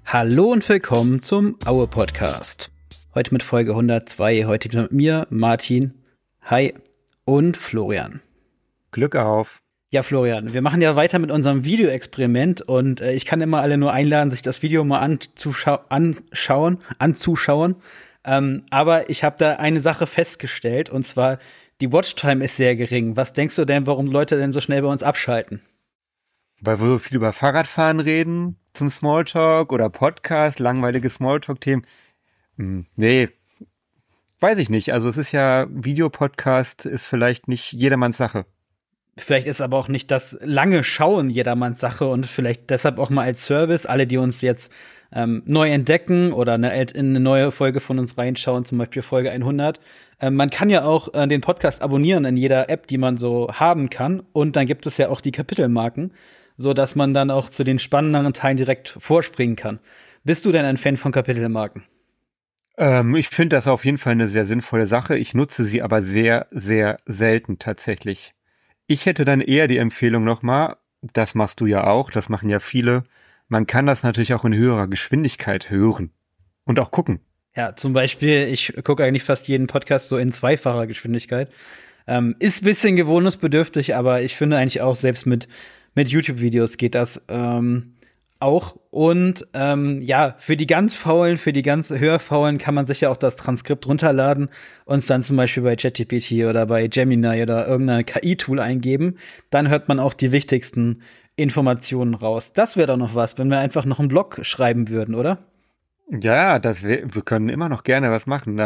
Hallo und willkommen zum Aue Podcast. Heute mit Folge 102, heute wieder mit mir, Martin, hi, und Florian. Glück auf. Ja, Florian, wir machen ja weiter mit unserem Videoexperiment und ich kann immer alle nur einladen, sich das Video mal anzuschauen. Aber ich habe da eine Sache festgestellt, und zwar, die Watchtime ist sehr gering. Was denkst du denn, warum Leute denn so schnell bei uns abschalten? Weil wir so viel über Fahrradfahren reden zum Smalltalk oder Podcast, langweilige Smalltalk-Themen. Nee, weiß ich nicht. Also es ist ja, Videopodcast ist vielleicht nicht jedermanns Sache. Vielleicht ist aber auch nicht das lange Schauen jedermanns Sache und vielleicht deshalb auch mal als Service, alle, die uns jetzt neu entdecken oder in eine neue Folge von uns reinschauen, zum Beispiel Folge 100. Man kann ja auch den Podcast abonnieren in jeder App, die man so haben kann. Und dann gibt es ja auch die Kapitelmarken, so dass man dann auch zu den spannenderen Teilen direkt vorspringen kann. Bist du denn ein Fan von Kapitelmarken? Ich finde das auf jeden Fall eine sehr sinnvolle Sache. Ich nutze sie aber sehr, sehr selten tatsächlich. Ich hätte dann eher die Empfehlung nochmal, das machst du ja auch, das machen ja viele, man kann das natürlich auch in höherer Geschwindigkeit hören und auch gucken. Ja, zum Beispiel, ich gucke eigentlich fast jeden Podcast so in zweifacher Geschwindigkeit. Ist ein bisschen gewohnungsbedürftig, aber ich finde eigentlich auch, selbst mit YouTube-Videos geht das auch. Und ja, für die ganz Faulen, für die ganz Hörfaulen kann man sich ja auch das Transkript runterladen und es dann zum Beispiel bei ChatGPT oder bei Gemini oder irgendein KI-Tool eingeben. Dann hört man auch die wichtigsten Informationen raus. Das wäre doch noch was, wenn wir einfach noch einen Blog schreiben würden, oder? Ja, wir können immer noch gerne was machen.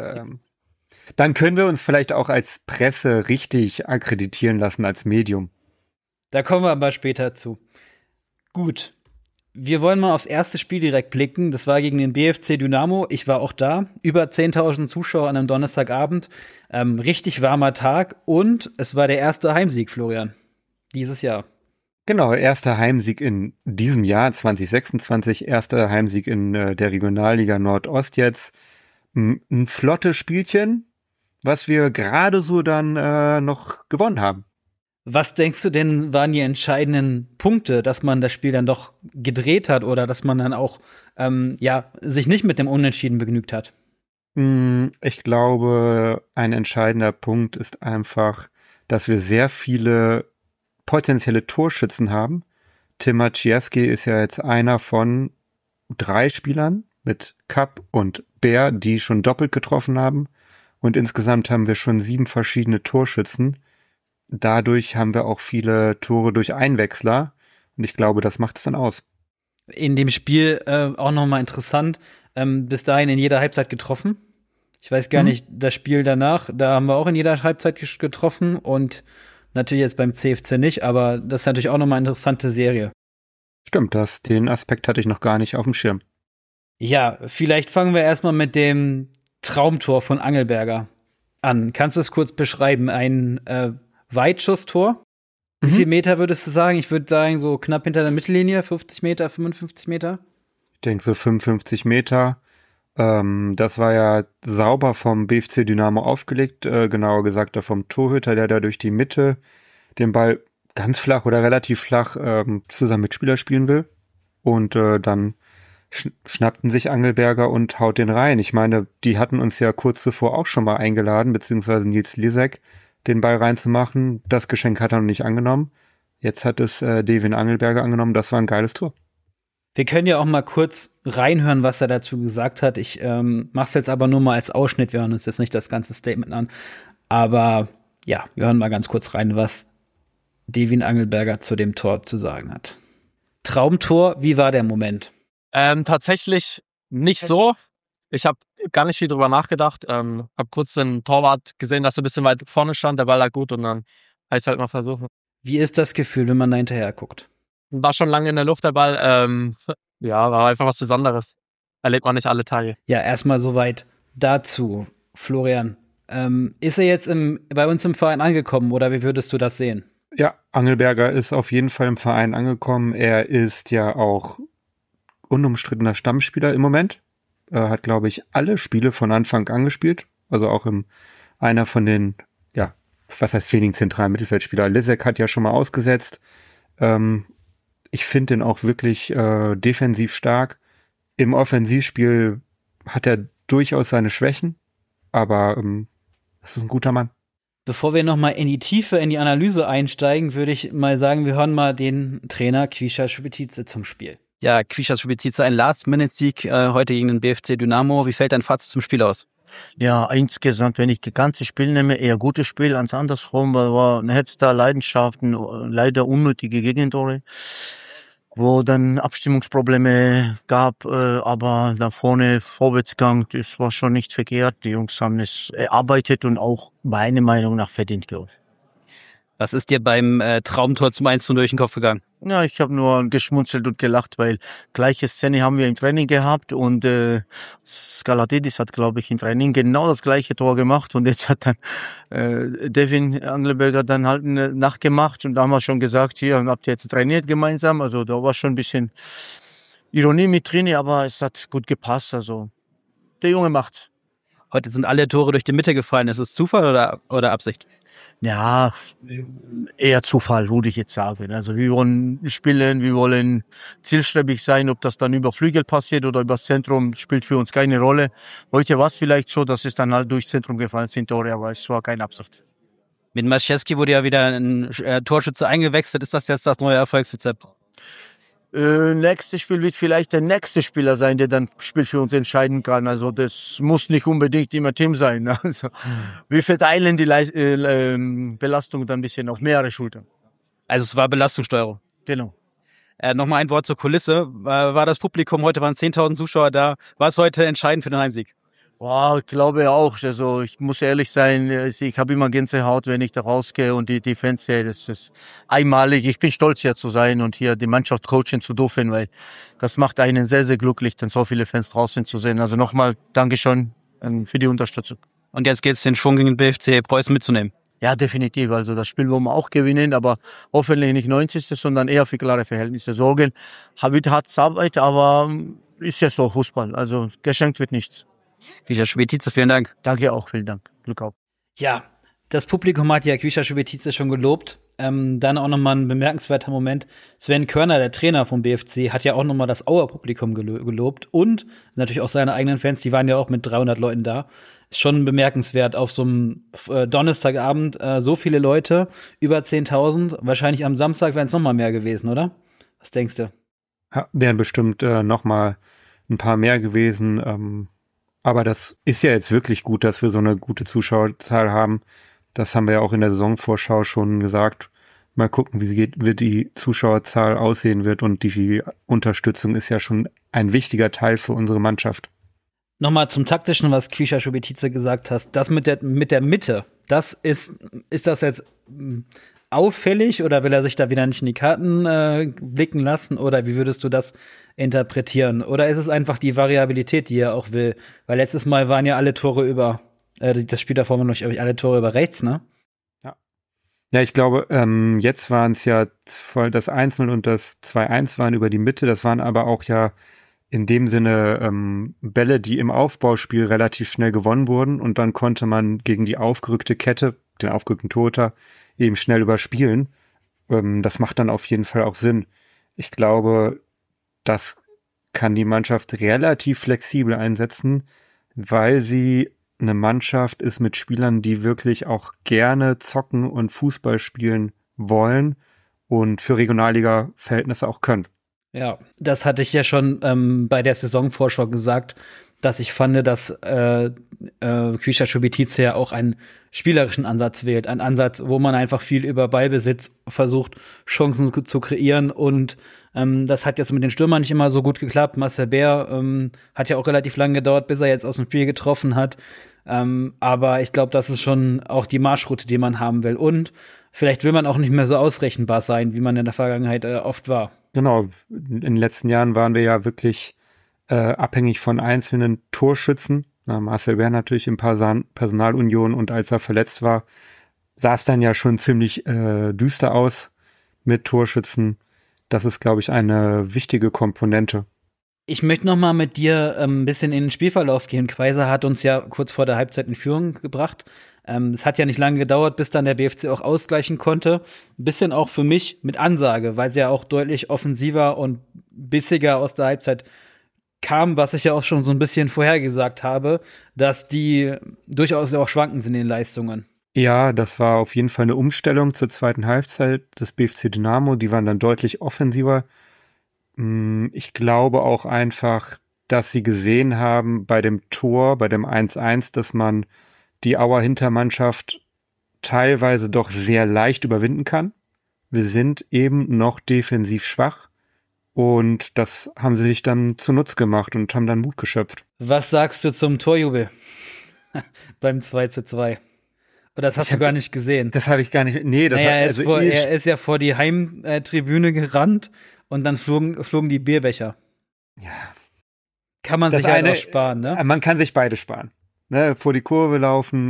Dann können wir uns vielleicht auch als Presse richtig akkreditieren lassen als Medium. Da kommen wir aber später zu. Gut. Wir wollen mal aufs erste Spiel direkt blicken. Das war gegen den BFC Dynamo. Ich war auch da. Über 10.000 Zuschauer an einem Donnerstagabend. Richtig warmer Tag. Und es war der erste Heimsieg, Florian. Dieses Jahr. Genau, erster Heimsieg in diesem Jahr, 2026. Erster Heimsieg in der Regionalliga Nordost jetzt. Ein flottes Spielchen, was wir gerade so dann noch gewonnen haben. Was denkst du denn, waren die entscheidenden Punkte, dass man das Spiel dann doch gedreht hat oder dass man dann auch sich nicht mit dem Unentschieden begnügt hat? Ich glaube, ein entscheidender Punkt ist einfach, dass wir sehr viele potenzielle Torschützen haben. Tim Maciejewski ist ja jetzt einer von 3 Spielern mit Kapp und Bär, die schon doppelt getroffen haben. Und insgesamt haben wir schon 7 verschiedene Torschützen. Dadurch haben wir auch viele Tore durch Einwechsler. Und ich glaube, das macht es dann aus. In dem Spiel auch noch mal interessant, bis dahin in jeder Halbzeit getroffen. Ich weiß gar nicht, das Spiel danach, da haben wir auch in jeder Halbzeit getroffen. Und natürlich jetzt beim CFC nicht, aber das ist natürlich auch noch mal eine interessante Serie. Stimmt, den Aspekt hatte ich noch gar nicht auf dem Schirm. Ja, vielleicht fangen wir erstmal mit dem Traumtor von Angelberger an. Kannst du es kurz beschreiben? Ein Weitschusstor. Wie viel Meter würdest du sagen? Ich würde sagen, so knapp hinter der Mittellinie, 50 Meter, 55 Meter? Ich denke so 55 Meter. Das war ja sauber vom BFC Dynamo aufgelegt, genauer gesagt vom Torhüter, der da durch die Mitte den Ball ganz flach oder relativ flach zusammen mit Spieler spielen will. Und dann schnappten sich Angelberger und haut den rein. Ich meine, die hatten uns ja kurz zuvor auch schon mal eingeladen, beziehungsweise Nils Lisek, den Ball reinzumachen. Das Geschenk hat er noch nicht angenommen. Jetzt hat es Devin Angelberger angenommen. Das war ein geiles Tor. Wir können ja auch mal kurz reinhören, was er dazu gesagt hat. Ich mach's jetzt aber nur mal als Ausschnitt. Wir hören uns jetzt nicht das ganze Statement an. Aber ja, wir hören mal ganz kurz rein, was Devin Angelberger zu dem Tor zu sagen hat. Traumtor, wie war der Moment? Tatsächlich nicht so. Ich habe gar nicht viel drüber nachgedacht. Habe kurz den Torwart gesehen, dass er ein bisschen weit vorne stand. Der Ball lag gut und dann heißt halt mal versuchen. Wie ist das Gefühl, wenn man da hinterher guckt? War schon lange in der Luft, der Ball. Ja, war einfach was Besonderes. Erlebt man nicht alle Tage. Ja, erstmal soweit dazu. Florian, ist er jetzt bei uns im Verein angekommen oder wie würdest du das sehen? Ja, Angelberger ist auf jeden Fall im Verein angekommen. Er ist ja auch unumstrittener Stammspieler im Moment. Er hat, glaube ich, alle Spiele von Anfang an gespielt. Also auch einer von den, ja, was heißt wenigen zentralen Mittelfeldspieler. Lisek hat ja schon mal ausgesetzt. Ich finde den auch wirklich defensiv stark. Im Offensivspiel hat er durchaus seine Schwächen, aber das ist ein guter Mann. Bevor wir nochmal in die Tiefe, in die Analyse einsteigen, würde ich mal sagen, wir hören mal den Trainer Kwisza Šubetice zum Spiel. Ja, Kwisza Šubetice, ein Last-Minute-Sieg heute gegen den BFC Dynamo. Wie fällt dein Fazit zum Spiel aus? Ja, insgesamt, wenn ich das ganze Spiel nehme, eher gutes Spiel als andersrum, weil war ein Herz da, Leidenschaften, leider unnötige Gegentore, wo dann Abstimmungsprobleme gab, aber da vorne Vorwärtsgang, das war schon nicht verkehrt. Die Jungs haben es erarbeitet und auch meiner Meinung nach verdient geholt. Was ist dir beim Traumtor zum 1:0 durch den Kopf gegangen? Ja, ich habe nur geschmunzelt und gelacht, weil gleiche Szene haben wir im Training gehabt und Skaladidis hat, glaube ich, im Training genau das gleiche Tor gemacht und jetzt hat dann Devin Engelberger dann halt nachgemacht und da haben wir schon gesagt, hier habt ihr jetzt trainiert gemeinsam, also da war schon ein bisschen Ironie mit drin, aber es hat gut gepasst, also der Junge macht's. Heute sind alle Tore durch die Mitte gefallen. Ist es Zufall oder Absicht? Ja, eher Zufall, würde ich jetzt sagen. Also wir wollen spielen, wir wollen zielstrebig sein. Ob das dann über Flügel passiert oder über das Zentrum, spielt für uns keine Rolle. Heute war es vielleicht so, dass es dann halt durchs Zentrum gefallen sind Tore, aber es war keine Absicht. Mit Maciejewski wurde ja wieder ein Torschütze eingewechselt. Ist das jetzt das neue Erfolgsrezept? Nächstes Spiel wird vielleicht der nächste Spieler sein, der dann Spiel für uns entscheiden kann. Also das muss nicht unbedingt immer Tim sein. Also wir verteilen die Belastung dann ein bisschen auf mehrere Schultern. Also es war Belastungssteuerung. Genau. Nochmal ein Wort zur Kulisse. War das Publikum, heute waren 10.000 Zuschauer da. War es heute entscheidend für den Heimsieg? Boah, ich glaube auch. Also ich muss ehrlich sein, ich habe immer Gänsehaut, wenn ich da rausgehe und die Fans sehe. Das ist einmalig. Ich bin stolz, hier zu sein und hier die Mannschaft coachen zu dürfen, weil das macht einen sehr, sehr glücklich, dann so viele Fans draußen zu sehen. Also nochmal Dankeschön für die Unterstützung. Und jetzt geht es den Schwung gegen den BFC Preußen mitzunehmen. Ja, definitiv. Also das Spiel wollen wir auch gewinnen, aber hoffentlich nicht 90., sondern eher für klare Verhältnisse sorgen. Wird harte Arbeit, aber ist ja so Fußball. Also geschenkt wird nichts. Kwisza Šubetice, vielen Dank. Danke auch, vielen Dank. Glück auf. Ja, das Publikum hat ja Kwisza Šubetice schon gelobt. Dann auch nochmal ein bemerkenswerter Moment. Sven Körner, der Trainer vom BFC, hat ja auch nochmal das Auer-Publikum gelobt und natürlich auch seine eigenen Fans, die waren ja auch mit 300 Leuten da. Ist schon bemerkenswert auf so einem Donnerstagabend so viele Leute, über 10.000. Wahrscheinlich am Samstag wären es nochmal mehr gewesen, oder? Was denkst du? Ja, wären bestimmt nochmal ein paar mehr gewesen. Aber das ist ja jetzt wirklich gut, dass wir so eine gute Zuschauerzahl haben. Das haben wir ja auch in der Saisonvorschau schon gesagt. Mal gucken, wie die Zuschauerzahl aussehen wird. Und die Unterstützung ist ja schon ein wichtiger Teil für unsere Mannschaft. Nochmal zum Taktischen, was Kwisza Šubetice gesagt hast. Das mit der Mitte, das ist das jetzt auffällig oder will er sich da wieder nicht in die Karten blicken lassen? Oder wie würdest du das interpretieren? Oder ist es einfach die Variabilität, die er auch will? Weil letztes Mal waren ja alle Tore das Spiel davor waren noch alle Tore über rechts, ne? Ja, ich glaube, jetzt waren es ja voll das 1:0 und das 2:1 waren über die Mitte. Das waren aber auch ja in dem Sinne Bälle, die im Aufbauspiel relativ schnell gewonnen wurden. Und dann konnte man gegen die aufgerückte Kette, den aufgerückten Torhüter, eben schnell überspielen. Das macht dann auf jeden Fall auch Sinn. Ich glaube, das kann die Mannschaft relativ flexibel einsetzen, weil sie eine Mannschaft ist mit Spielern, die wirklich auch gerne zocken und Fußball spielen wollen und für Regionalliga-Verhältnisse auch können. Ja, das hatte ich ja schon bei der Saisonvorschau gesagt, dass ich fand, dass Kwisza Šubetice ja auch einen spielerischen Ansatz wählt. Ein Ansatz, wo man einfach viel über Ballbesitz versucht, Chancen zu kreieren. Und das hat jetzt mit den Stürmern nicht immer so gut geklappt. Marcel Bär hat ja auch relativ lange gedauert, bis er jetzt aus dem Spiel getroffen hat. Aber ich glaube, das ist schon auch die Marschroute, die man haben will. Und vielleicht will man auch nicht mehr so ausrechenbar sein, wie man in der Vergangenheit oft war. Genau, in den letzten Jahren waren wir ja wirklich abhängig von einzelnen Torschützen. Marcel Bär natürlich in Personalunion und als er verletzt war, sah es dann ja schon ziemlich düster aus mit Torschützen. Das ist, glaube ich, eine wichtige Komponente. Ich möchte noch mal mit dir ein bisschen in den Spielverlauf gehen. Quaisar hat uns ja kurz vor der Halbzeit in Führung gebracht. Es hat ja nicht lange gedauert, bis dann der BFC auch ausgleichen konnte. Ein bisschen auch für mich mit Ansage, weil sie ja auch deutlich offensiver und bissiger aus der Halbzeit kam, was ich ja auch schon so ein bisschen vorhergesagt habe, dass die durchaus auch schwankend sind in den Leistungen. Ja, das war auf jeden Fall eine Umstellung zur zweiten Halbzeit des BFC Dynamo. Die waren dann deutlich offensiver. Ich glaube auch einfach, dass sie gesehen haben bei dem Tor, bei dem 1:1, dass man die Auer Hintermannschaft teilweise doch sehr leicht überwinden kann. Wir sind eben noch defensiv schwach. Und das haben sie sich dann zunutze gemacht und haben dann Mut geschöpft. Was sagst du zum Torjubel beim 2:2? Oder das hast du gar nicht gesehen? Das habe ich gar nicht. Nee, das naja, war, er ist ja vor die Heimtribüne gerannt und dann flogen die Bierbecher. Ja. Kann man sich halt auch sparen, ne? Man kann sich beide sparen. Ne, vor die Kurve laufen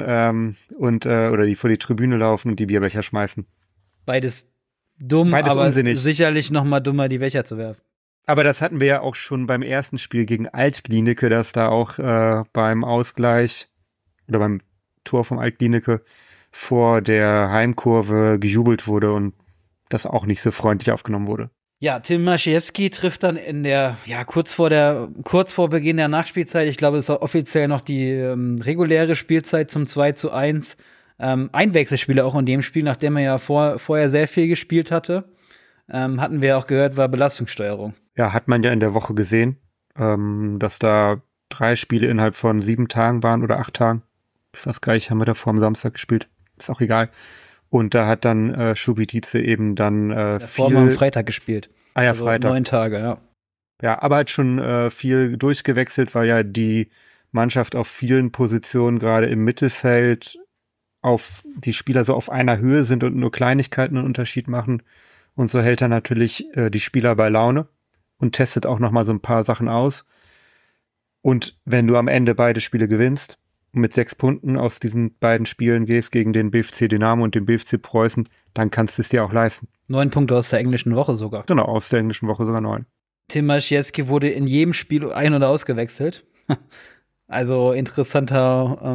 oder vor die Tribüne laufen und die Bierbecher schmeißen. Beides dumm, beides aber unsinnig. Sicherlich noch mal dummer, die Becher zu werfen. Aber das hatten wir ja auch schon beim ersten Spiel gegen Alt-Glienicke, dass da auch beim Ausgleich oder beim Tor vom Alt-Glienicke vor der Heimkurve gejubelt wurde und das auch nicht so freundlich aufgenommen wurde. Ja, Tim Maciejewski trifft dann kurz vor Beginn der Nachspielzeit, ich glaube, es ist offiziell noch die reguläre Spielzeit zum 2:1. Einwechselspieler auch in dem Spiel, nachdem er ja vorher sehr viel gespielt hatte. Hatten wir auch gehört, war Belastungssteuerung. Ja, hat man ja in der Woche gesehen, dass da 3 Spiele innerhalb von 7 Tagen waren oder 8 Tagen. Ich weiß gar nicht, haben wir da vor am Samstag gespielt. Ist auch egal. Und da hat dann Schubitice eben dann davor mal am Freitag gespielt. Ah ja, also Freitag. 9 Tage, ja. Ja, aber hat schon viel durchgewechselt, weil ja die Mannschaft auf vielen Positionen, gerade im Mittelfeld, auf die Spieler so auf einer Höhe sind und nur Kleinigkeiten einen Unterschied machen. Und so hält er natürlich die Spieler bei Laune und testet auch nochmal so ein paar Sachen aus. Und wenn du am Ende beide Spiele gewinnst und mit 6 Punkten aus diesen beiden Spielen gehst gegen den BFC Dynamo und den BFC Preußen, dann kannst du es dir auch leisten. 9 Punkte aus der englischen Woche sogar. Genau, aus der englischen Woche sogar 9. Tim Maciejewski wurde in jedem Spiel ein- oder ausgewechselt. Also interessanter,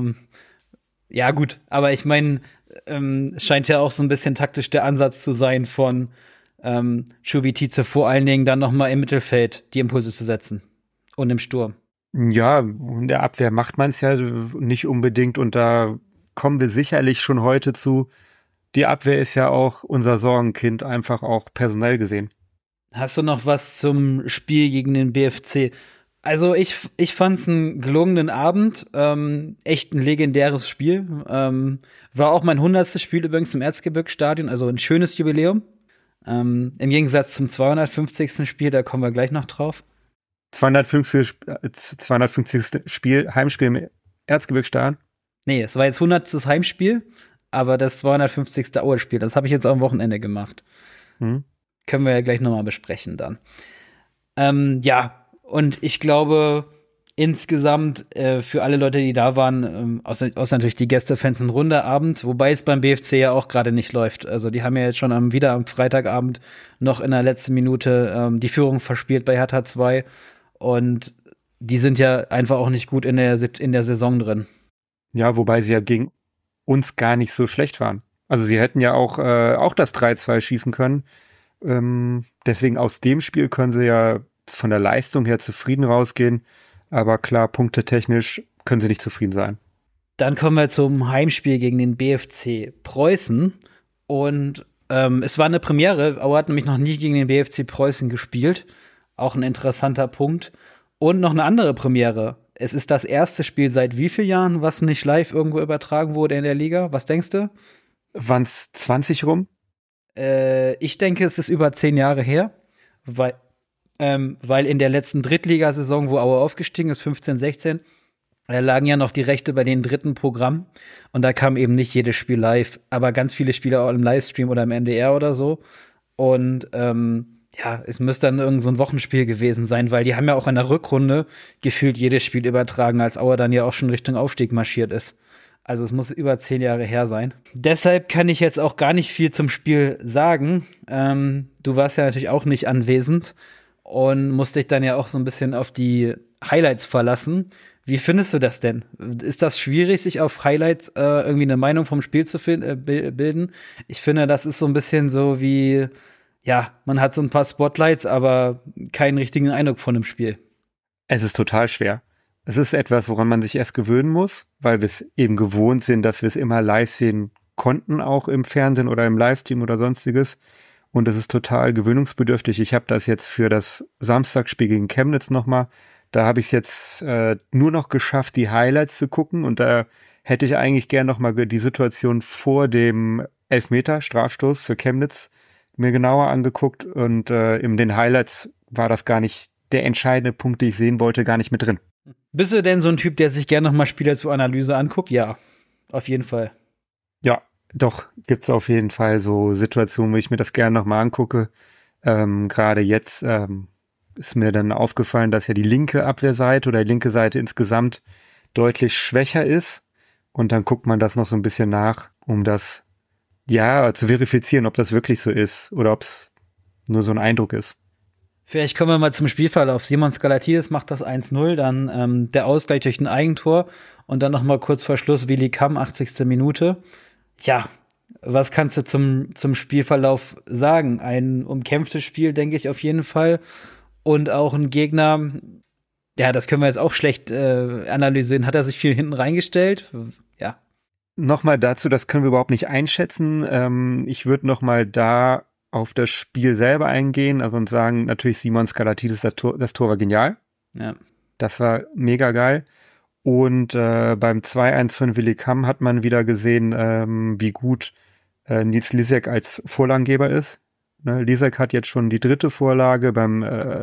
ja gut, aber ich meine, scheint ja auch so ein bisschen taktisch der Ansatz zu sein von Schubitice, vor allen Dingen dann noch mal im Mittelfeld die Impulse zu setzen und im Sturm. Ja, in der Abwehr macht man es ja nicht unbedingt und da kommen wir sicherlich schon heute zu. Die Abwehr ist ja auch unser Sorgenkind, einfach auch personell gesehen. Hast du noch was zum Spiel gegen den BFC? Also ich fand's einen gelungenen Abend, echt ein legendäres Spiel. War auch mein 100. Spiel übrigens im Erzgebirgsstadion, also ein schönes Jubiläum. Im Gegensatz zum 250. Spiel, da kommen wir gleich noch drauf. 250. Spiel, Heimspiel im Erzgebirgsstadion? Nee, es war jetzt 100. Heimspiel, aber das 250. Aue-Spiel, das habe ich jetzt am Wochenende gemacht. Können wir ja gleich nochmal besprechen dann. Ja, und ich glaube, insgesamt für alle Leute, die da waren, außer natürlich die Gästefans, ein runder Abend, wobei es beim BFC ja auch gerade nicht läuft. Also die haben ja jetzt schon wieder am Freitagabend noch in der letzten Minute die Führung verspielt bei Hertha 2 und die sind ja einfach auch nicht gut in der Saison drin. Ja, wobei sie ja gegen uns gar nicht so schlecht waren. Also sie hätten ja auch das 3:2 schießen können. Deswegen aus dem Spiel können sie ja von der Leistung her zufrieden rausgehen. Aber klar, punktetechnisch können sie nicht zufrieden sein. Dann kommen wir zum Heimspiel gegen den BFC Preußen. Und es war eine Premiere. Aue hat nämlich noch nie gegen den BFC Preußen gespielt. Auch ein interessanter Punkt. Und noch eine andere Premiere. Es ist das erste Spiel seit wie vielen Jahren, was nicht live irgendwo übertragen wurde in der Liga? Was denkst du? Waren es 20 rum? Ich denke, es ist über 10 Jahre her. Weil in der letzten Drittligasaison, wo Aue aufgestiegen ist, 15, 16, da lagen ja noch die Rechte bei den dritten Programmen. Und da kam eben nicht jedes Spiel live, aber ganz viele Spiele auch im Livestream oder im NDR oder so. Und ja, es müsste dann irgend so ein Wochenspiel gewesen sein, weil die haben ja auch in der Rückrunde gefühlt jedes Spiel übertragen, als Aue dann ja auch schon Richtung Aufstieg marschiert ist. Also es muss über 10 Jahre her sein. Deshalb kann ich jetzt auch gar nicht viel zum Spiel sagen. Du warst ja natürlich auch nicht anwesend und musst dich dann ja auch so ein bisschen auf die Highlights verlassen. Wie findest du das denn? Ist das schwierig, sich auf Highlights irgendwie eine Meinung vom Spiel zu bilden? Ich finde, das ist so ein bisschen so wie, ja, man hat so ein paar Spotlights, aber keinen richtigen Eindruck von dem Spiel. Es ist total schwer. Es ist etwas, woran man sich erst gewöhnen muss, weil wir es eben gewohnt sind, dass wir es immer live sehen konnten, auch im Fernsehen oder im Livestream oder sonstiges. Und es ist total gewöhnungsbedürftig. Ich habe das jetzt für das Samstagsspiel gegen Chemnitz nochmal. Da habe ich es jetzt nur noch geschafft, die Highlights zu gucken. Und da hätte ich eigentlich gern nochmal die Situation vor dem Elfmeter, Strafstoß für Chemnitz, mir genauer angeguckt. Und in den Highlights war das gar nicht der entscheidende Punkt, den ich sehen wollte, gar nicht mit drin. Bist du denn so ein Typ, der sich gerne nochmal Spieler zur Analyse anguckt? Ja, auf jeden Fall. Ja, doch, gibt's auf jeden Fall so Situationen, wo ich mir das gerne nochmal angucke. Gerade jetzt ist mir dann aufgefallen, dass ja die linke Abwehrseite oder die linke Seite insgesamt deutlich schwächer ist. Und dann guckt man das noch so ein bisschen nach, um das ja zu verifizieren, ob das wirklich so ist oder ob es nur so ein Eindruck ist. Vielleicht kommen wir mal zum Spielverlauf. Simon Skalatidis macht das 1-0, dann der Ausgleich durch ein Eigentor und dann noch mal kurz vor Schluss Willi Kamm, 80. Minute. Ja, was kannst du zum Spielverlauf sagen? Ein umkämpftes Spiel, denke ich, auf jeden Fall. Und auch ein Gegner, ja, das können wir jetzt auch schlecht analysieren. Hat er sich viel hinten reingestellt? Ja. Nochmal dazu, das können wir überhaupt nicht einschätzen. Ich würde nochmal da auf das Spiel selber eingehen, also und sagen, natürlich Simon Skalatidis, das Tor war genial. Ja. Das war mega geil. Und beim 2-1 von Willi Kamm hat man wieder gesehen, wie gut Nils Lisek als Vorlagengeber ist. Ne, Lisek hat jetzt schon die 3. Vorlage, beim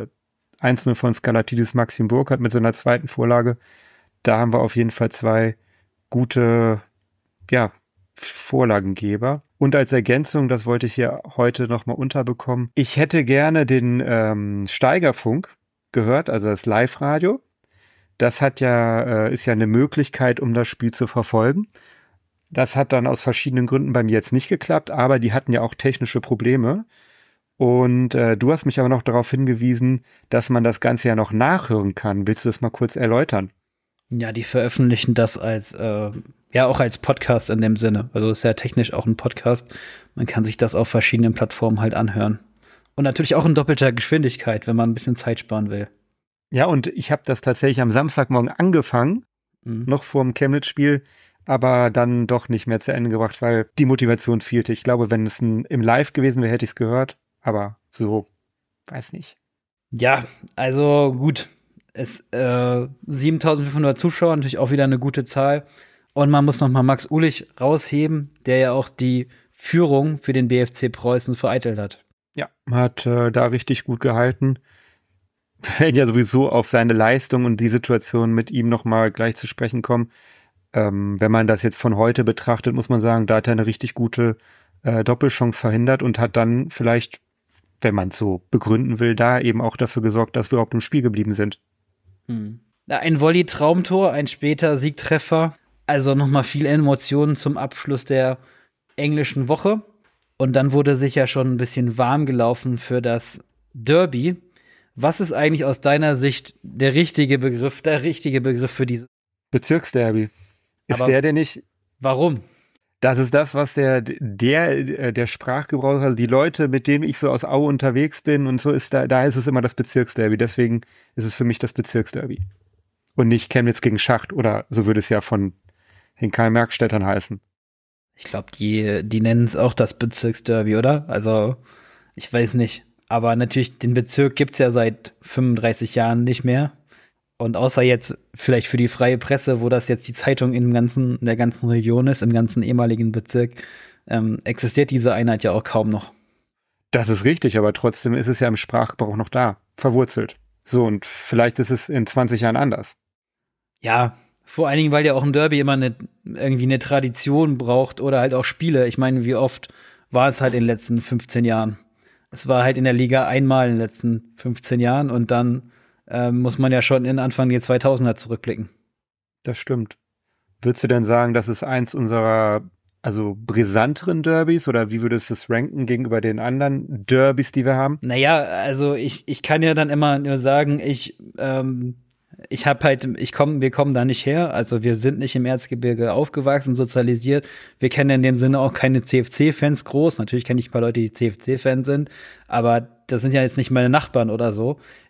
1-0 von Skalatidis Maxim Burkhardt mit seiner 2. Vorlage. Da haben wir auf jeden Fall 2 gute, ja, Vorlagengeber. Und als Ergänzung, das wollte ich hier heute nochmal unterbekommen, ich hätte gerne den Steigerfunk gehört, also das Live-Radio. Das hat ja, ist ja eine Möglichkeit, um das Spiel zu verfolgen. Das hat dann aus verschiedenen Gründen bei mir jetzt nicht geklappt, aber die hatten ja auch technische Probleme. Und du hast mich aber noch darauf hingewiesen, dass man das Ganze ja noch nachhören kann. Willst du das mal kurz erläutern? Ja, die veröffentlichen das als ja, auch als Podcast in dem Sinne. Also ist ja technisch auch ein Podcast. Man kann sich das auf verschiedenen Plattformen halt anhören. Und natürlich auch in doppelter Geschwindigkeit, wenn man ein bisschen Zeit sparen will. Ja, und ich habe das tatsächlich am Samstagmorgen angefangen, noch vor dem Chemnitz-Spiel, aber dann doch nicht mehr zu Ende gebracht, weil die Motivation fehlte. Ich glaube, wenn es im Live gewesen wäre, hätte ich es gehört, aber so, weiß nicht. Ja, also gut. 7.500 Zuschauer, natürlich auch wieder eine gute Zahl. Und man muss noch mal Max Ulich rausheben, der ja auch die Führung für den BFC Preußen vereitelt hat. Ja, hat da richtig gut gehalten. Wir werden ja sowieso auf seine Leistung und die Situation mit ihm noch mal gleich zu sprechen kommen. Wenn man das jetzt von heute betrachtet, muss man sagen, da hat er eine richtig gute Doppelchance verhindert und hat dann vielleicht, wenn man es so begründen will, da eben auch dafür gesorgt, dass wir überhaupt im Spiel geblieben sind. Ein Volley-Traumtor, ein später Siegtreffer. Also noch mal viel Emotionen zum Abschluss der englischen Woche. Und dann wurde sich ja schon ein bisschen warm gelaufen für das Derby. Was ist eigentlich aus deiner Sicht der richtige Begriff für diese? Bezirksderby. Ist Aber der nicht? Warum? Das ist das, was der Sprachgebrauch, also die Leute, mit denen ich so aus Aue unterwegs bin und so, da ist es immer das Bezirksderby. Deswegen ist es für mich das Bezirksderby. Und nicht Chemnitz gegen Schacht oder so würde es ja von den Karl-Merkstädtern heißen. Ich glaube, die nennen es auch das Bezirksderby, oder? Also, ich weiß nicht. Aber natürlich, den Bezirk gibt's ja seit 35 Jahren nicht mehr. Und außer jetzt vielleicht für die freie Presse, wo das jetzt die Zeitung in der ganzen Region ist, im ganzen ehemaligen Bezirk, existiert diese Einheit ja auch kaum noch. Das ist richtig, aber trotzdem ist es ja im Sprachgebrauch noch da, verwurzelt. So, und vielleicht ist es in 20 Jahren anders. Ja, vor allen Dingen, weil ja auch ein Derby immer irgendwie eine Tradition braucht oder halt auch Spiele. Ich meine, wie oft war es halt in den letzten 15 Jahren? Es war halt in der Liga einmal in den letzten 15 Jahren und dann muss man ja schon in Anfang der 2000er zurückblicken. Das stimmt. Würdest du denn sagen, das ist eins unserer brisanteren Derbys oder wie würdest du es ranken gegenüber den anderen Derbys, die wir haben? Naja, also ich kann ja dann immer nur sagen, wir kommen da nicht her. Also wir sind nicht im Erzgebirge aufgewachsen, sozialisiert. Wir kennen in dem Sinne auch keine CFC-Fans groß. Natürlich kenne ich ein paar Leute, die CFC-Fans sind, aber das sind ja jetzt nicht meine Nachbarn oder so.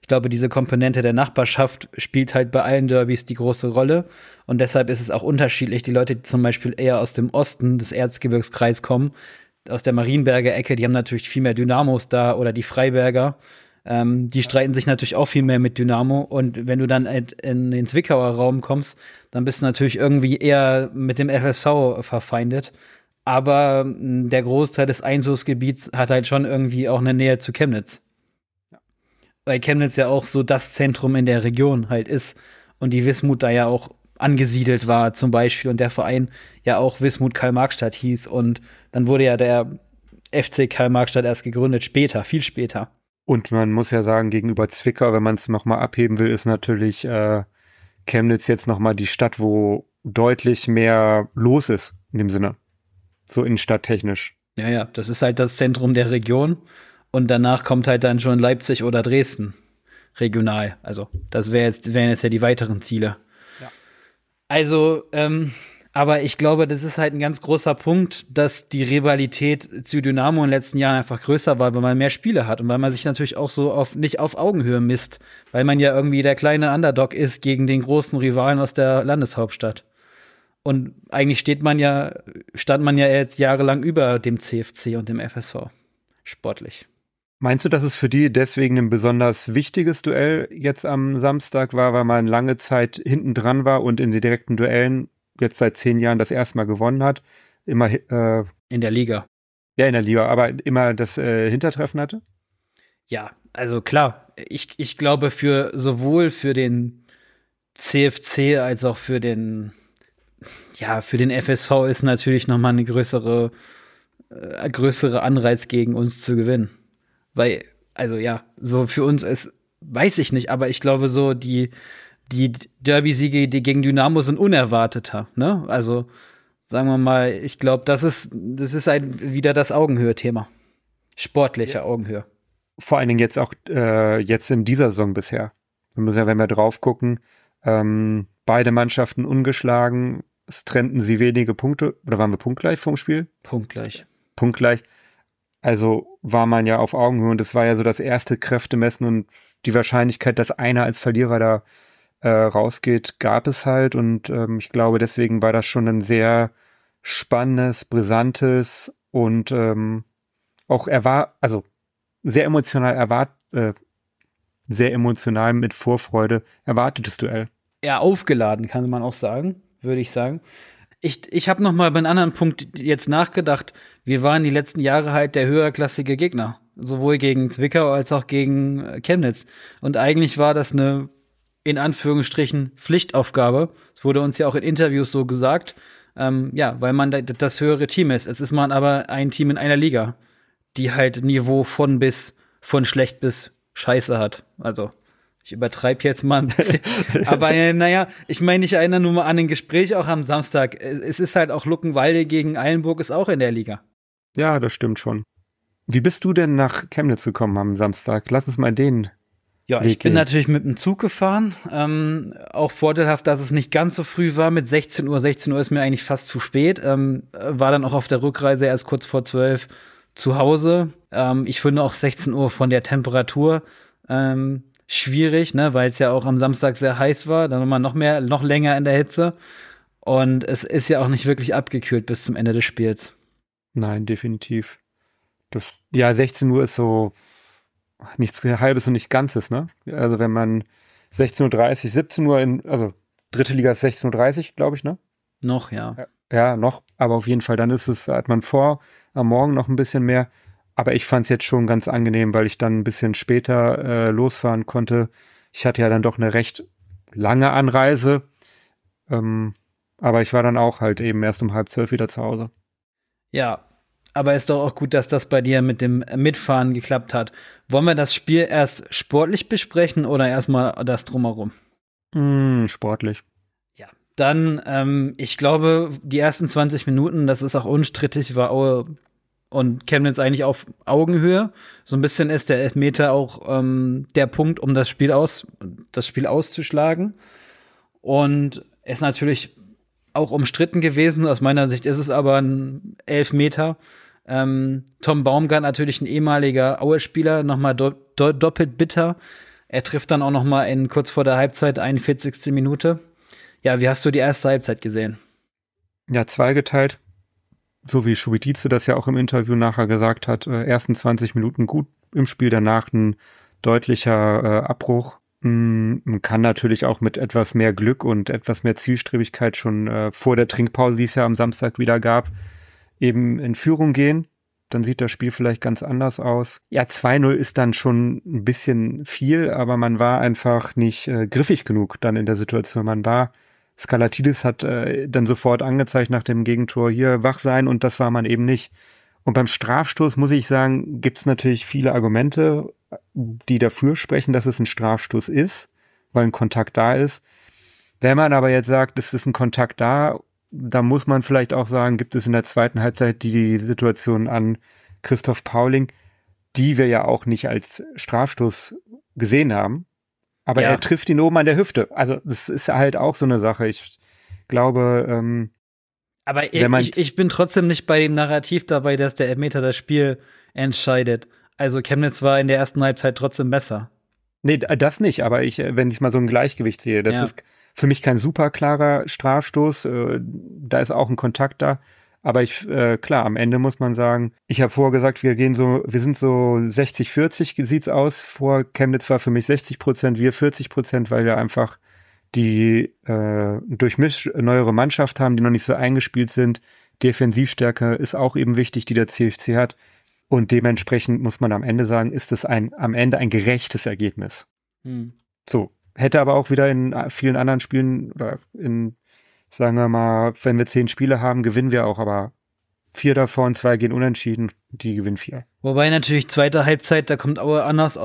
ich glaube, diese Komponente der Nachbarschaft spielt halt bei allen Derbys die große Rolle. Und deshalb ist es auch unterschiedlich. Die Leute, die zum Beispiel eher aus dem Osten des Erzgebirgskreises kommen, aus der Marienberger Ecke, die haben natürlich viel mehr Dynamos da oder die Freiberger. Die streiten sich natürlich auch viel mehr mit Dynamo. Und wenn du dann in den Zwickauer Raum kommst, dann bist du natürlich irgendwie eher mit dem FSV verfeindet. Aber der Großteil des Einzugsgebiets hat halt schon irgendwie auch eine Nähe zu Chemnitz. Weil Chemnitz ja auch so das Zentrum in der Region halt ist. Und die Wismut da ja auch angesiedelt war zum Beispiel. Und der Verein ja auch Wismut Karl-Marx-Stadt hieß. Und dann wurde ja der FC Karl-Marx-Stadt erst gegründet, später, viel später. Und man muss ja sagen, gegenüber Zwickau, wenn man es nochmal abheben will, ist natürlich Chemnitz jetzt nochmal die Stadt, wo deutlich mehr los ist, in dem Sinne. So innenstadttechnisch. Ja, das ist halt das Zentrum der Region. Und danach kommt halt dann schon Leipzig oder Dresden regional. Also, das wären jetzt ja die weiteren Ziele. Ja. Also, aber ich glaube, das ist halt ein ganz großer Punkt, dass die Rivalität zu Dynamo in den letzten Jahren einfach größer war, weil man mehr Spiele hat und weil man sich natürlich auch so nicht auf Augenhöhe misst, weil man ja irgendwie der kleine Underdog ist gegen den großen Rivalen aus der Landeshauptstadt. Und eigentlich stand man ja jetzt jahrelang über dem CFC und dem FSV. Sportlich. Meinst du, dass es für die deswegen ein besonders wichtiges Duell jetzt am Samstag war, weil man lange Zeit hinten dran war und in den direkten Duellen jetzt seit 10 Jahren das erste Mal gewonnen hat? Immer in der Liga. Ja, in der Liga, aber immer das Hintertreffen hatte? Ja, also klar. Ich glaube, sowohl für den CFC als auch für den FSV ist natürlich nochmal eine größere Anreiz gegen uns zu gewinnen. Weil, also ja, so für uns ist, weiß ich nicht, aber ich glaube so, die Derby-Siege, die gegen Dynamo sind unerwarteter, ne? Also, sagen wir mal, ich glaube, das ist halt wieder das Augenhöhe-Thema. Sportliche Augenhöhe. Vor allen Dingen jetzt auch jetzt in dieser Saison bisher. Wenn wir drauf gucken, beide Mannschaften ungeschlagen, es trennten sie wenige Punkte, oder waren wir punktgleich vom Spiel? Punktgleich. Also war man ja auf Augenhöhe und das war ja so das erste Kräftemessen und die Wahrscheinlichkeit, dass einer als Verlierer da rausgeht, gab es halt und ich glaube, deswegen war das schon ein sehr spannendes, brisantes und auch sehr emotional mit Vorfreude erwartetes Duell. Ja, aufgeladen, kann man auch sagen, würde ich sagen. Ich habe noch mal bei einem anderen Punkt jetzt nachgedacht. Wir waren die letzten Jahre halt der höherklassige Gegner. Sowohl gegen Zwickau als auch gegen Chemnitz. Und eigentlich war das eine, in Anführungsstrichen, Pflichtaufgabe. Es wurde uns ja auch in Interviews so gesagt. Weil man das höhere Team ist. Es ist man aber ein Team in einer Liga, die halt Niveau von schlecht bis scheiße hat. Also ich übertreibe jetzt mal ein bisschen. Aber naja, ich meine, ich erinnere nur mal an ein Gespräch auch am Samstag. Es ist halt auch Luckenwalde gegen Eilenburg ist auch in der Liga. Ja, das stimmt schon. Wie bist du denn nach Chemnitz gekommen am Samstag? Lass uns mal den. Ja, ich bin natürlich mit dem Zug gefahren. Auch vorteilhaft, dass es nicht ganz so früh war mit 16 Uhr. 16 Uhr ist mir eigentlich fast zu spät. War dann auch auf der Rückreise erst kurz vor 12 zu Hause. Ich finde auch 16 Uhr von der Temperatur schwierig, ne, weil es ja auch am Samstag sehr heiß war. Dann war man noch länger in der Hitze. Und es ist ja auch nicht wirklich abgekühlt bis zum Ende des Spiels. Nein, definitiv. 16 Uhr ist so nichts Halbes und nicht Ganzes, ne? Also wenn man 16:30 Uhr, 17 Uhr also dritte Liga ist 16:30 Uhr, glaube ich, ne? Noch, ja. Ja, noch, aber auf jeden Fall, dann hat man am Morgen noch ein bisschen mehr. Aber ich fand es jetzt schon ganz angenehm, weil ich dann ein bisschen später losfahren konnte. Ich hatte ja dann doch eine recht lange Anreise. Aber ich war dann auch halt eben erst um 11:30 wieder zu Hause. Ja, aber ist doch auch gut, dass das bei dir mit dem Mitfahren geklappt hat. Wollen wir das Spiel erst sportlich besprechen oder erstmal das Drumherum? Sportlich. Ja, dann, ich glaube, die ersten 20 Minuten, das ist auch unstrittig, war Aue und Chemnitz eigentlich auf Augenhöhe. So ein bisschen ist der Elfmeter auch der Punkt, um das Spiel auszuschlagen. Und ist natürlich auch umstritten gewesen. Aus meiner Sicht ist es aber ein Elfmeter. Tom Baumgart natürlich ein ehemaliger Aue-Spieler, nochmal doppelt bitter. Er trifft dann auch noch mal kurz vor der Halbzeit, 41. Minute. Ja, wie hast du die erste Halbzeit gesehen? Ja, zweigeteilt. So wie Schubidice das ja auch im Interview nachher gesagt hat. Ersten 20 Minuten gut im Spiel, danach ein deutlicher Abbruch. Man kann natürlich auch mit etwas mehr Glück und etwas mehr Zielstrebigkeit schon vor der Trinkpause, die es ja am Samstag wieder gab, eben in Führung gehen. Dann sieht das Spiel vielleicht ganz anders aus. Ja, 2-0 ist dann schon ein bisschen viel, aber man war einfach nicht griffig genug dann in der Situation. Skalatides hat dann sofort angezeigt nach dem Gegentor, hier wach sein, und das war man eben nicht. Und beim Strafstoß, muss ich sagen, gibt es natürlich viele Argumente, die dafür sprechen, dass es ein Strafstoß ist, weil ein Kontakt da ist. Wenn man aber jetzt sagt, es ist ein Kontakt da, dann muss man vielleicht auch sagen, gibt es in der zweiten Halbzeit die Situation an Christoph Pauling, die wir ja auch nicht als Strafstoß gesehen haben. Aber Ja. er trifft ihn oben an der Hüfte. Also das ist halt auch so eine Sache. Ich glaube, Aber wenn man- ich bin trotzdem nicht bei dem Narrativ dabei, dass der Elfmeter das Spiel entscheidet. Also Chemnitz war in der ersten Halbzeit trotzdem besser. nee, das nicht. Aber wenn ich mal so ein Gleichgewicht sehe, das Ja. ist für mich kein super klarer Strafstoß. Da ist auch ein Kontakt da. Aber klar, am Ende muss man sagen, ich habe vorher gesagt, wir sind so 60-40 sieht's aus. Vor Chemnitz war für mich 60%, wir 40%, weil wir einfach die durchmischt neuere Mannschaft haben, die noch nicht so eingespielt sind. Defensivstärke ist auch eben wichtig, die der CFC hat. Und dementsprechend muss man am Ende sagen, ist es am Ende ein gerechtes Ergebnis. So. Hätte aber auch wieder in vielen anderen Spielen oder sagen wir mal, wenn wir 10 Spiele haben, gewinnen wir auch, aber 4 davon, 2 gehen unentschieden, die gewinnen 4. Wobei natürlich zweite Halbzeit, da kommt Aue anders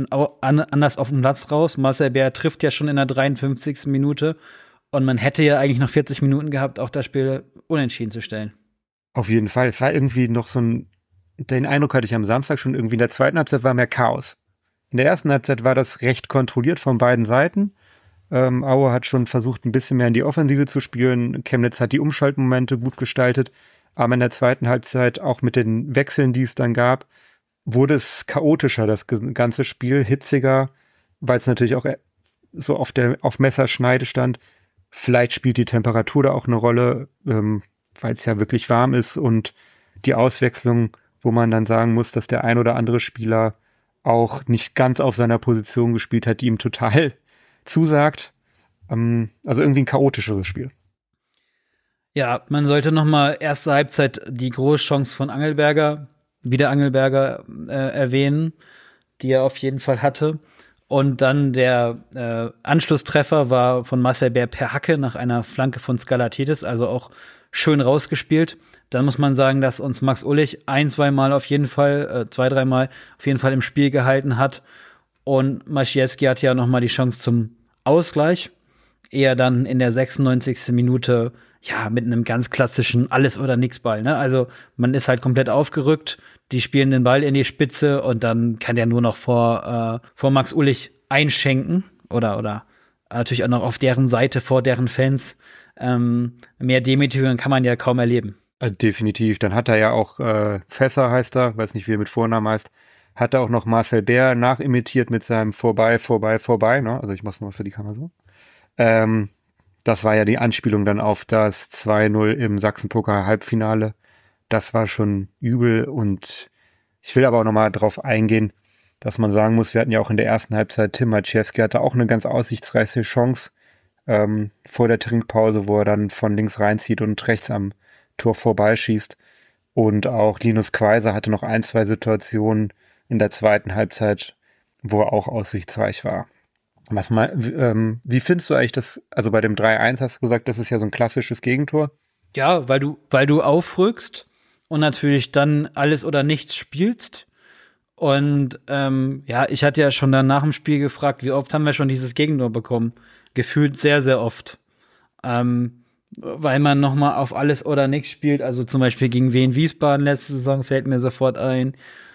auf den Platz raus. Marcel Bär trifft ja schon in der 53. Minute. Und man hätte ja eigentlich noch 40 Minuten gehabt, auch das Spiel unentschieden zu stellen. Auf jeden Fall. Es war irgendwie noch den Eindruck hatte ich am Samstag schon, irgendwie in der zweiten Halbzeit war mehr Chaos. In der ersten Halbzeit war das recht kontrolliert von beiden Seiten. Aue hat schon versucht, ein bisschen mehr in die Offensive zu spielen. Chemnitz hat die Umschaltmomente gut gestaltet. Aber in der zweiten Halbzeit, auch mit den Wechseln, die es dann gab, wurde es chaotischer, das ganze Spiel, hitziger, weil es natürlich auch so auf Messerschneide stand. Vielleicht spielt die Temperatur da auch eine Rolle, weil es ja wirklich warm ist, und die Auswechslung, wo man dann sagen muss, dass der ein oder andere Spieler auch nicht ganz auf seiner Position gespielt hat, die ihm total zusagt. Also irgendwie ein chaotischeres Spiel. Ja, man sollte noch mal erste Halbzeit die Großchance von Angelberger erwähnen, die er auf jeden Fall hatte. Und dann der Anschlusstreffer war von Marcel Bär per Hacke nach einer Flanke von Skalatides, also auch schön rausgespielt. Dann muss man sagen, dass uns Max Ulich zwei, dreimal auf jeden Fall im Spiel gehalten hat. Und Maciejewski hatte ja noch mal die Chance zum Ausgleich. Eher dann in der 96. Minute, ja, mit einem ganz klassischen Alles-oder-Nix-Ball, ne? Also man ist halt komplett aufgerückt, die spielen den Ball in die Spitze und dann kann der nur noch vor Max Ulich einschenken oder natürlich auch noch auf deren Seite, vor deren Fans. Mehr Demütigung kann man ja kaum erleben. Definitiv. Dann hat er ja auch Fässer, heißt er, weiß nicht, wie er mit Vornamen heißt, hat er auch noch Marcel Bär nachimitiert mit seinem Vorbei, ne? Also ich mach's nochmal für die Kamera so. Das war ja die Anspielung dann auf das 2-0 im Sachsen-Pokal-Halbfinale. Das war schon übel, und ich will aber auch nochmal drauf eingehen, dass man sagen muss, wir hatten ja auch in der ersten Halbzeit, Tim Maciejewski hatte auch eine ganz aussichtsreiche Chance vor der Trinkpause, wo er dann von links reinzieht und rechts am Tor vorbeischießt. Und auch Linus Quaiser hatte noch 1, 2 Situationen in der zweiten Halbzeit, wo er auch aussichtsreich war. Wie findest du eigentlich das, also bei dem 3-1 hast du gesagt, das ist ja so ein klassisches Gegentor? Ja, weil du aufrückst und natürlich dann alles oder nichts spielst. Und ich hatte ja schon dann nach dem Spiel gefragt, wie oft haben wir schon dieses Gegentor bekommen? Gefühlt sehr, sehr oft. Weil man noch mal auf alles oder nichts spielt. Also zum Beispiel gegen Wien Wiesbaden letzte Saison fällt mir sofort ein.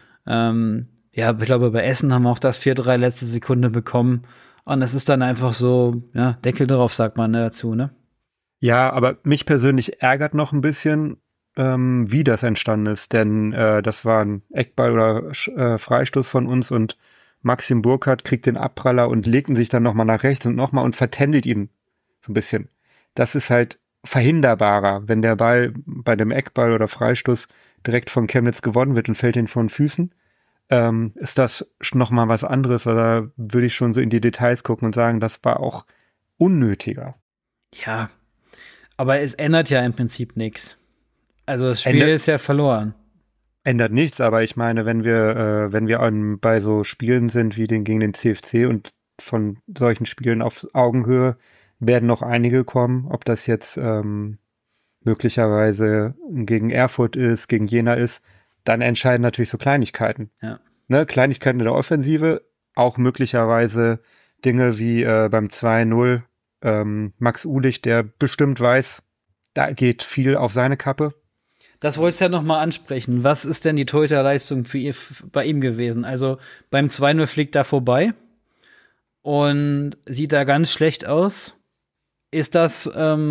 Ich glaube, bei Essen haben wir auch das 4-3 letzte Sekunde bekommen. Und es ist dann einfach so, ja, Deckel drauf, sagt man dazu, ne? Ja, aber mich persönlich ärgert noch ein bisschen, wie das entstanden ist. Denn das war ein Eckball oder Freistoß von uns, und Maxim Burkhardt kriegt den Abpraller und legt ihn sich dann nochmal nach rechts und nochmal und vertändelt ihn so ein bisschen. Das ist halt verhinderbarer, wenn der Ball bei dem Eckball oder Freistoß direkt von Chemnitz gewonnen wird und fällt ihn vor den Füßen. Ist das nochmal was anderes, oder würde ich schon so in die Details gucken und sagen, das war auch unnötiger. Ja, aber es ändert ja im Prinzip nichts. Also das Spiel ist ja verloren. Ändert nichts, aber ich meine, wenn wir bei so Spielen sind wie gegen den CFC und von solchen Spielen auf Augenhöhe werden noch einige kommen, ob das jetzt möglicherweise gegen Erfurt ist, gegen Jena ist, dann entscheiden natürlich so Kleinigkeiten. Ja. Ne? Kleinigkeiten in der Offensive, auch möglicherweise Dinge wie beim 2-0 Max Ulich, der bestimmt weiß, da geht viel auf seine Kappe. Das wolltest du ja noch mal ansprechen. Was ist denn die Torhüterleistung bei ihm gewesen? Also beim 2-0 fliegt er vorbei und sieht da ganz schlecht aus. Ist das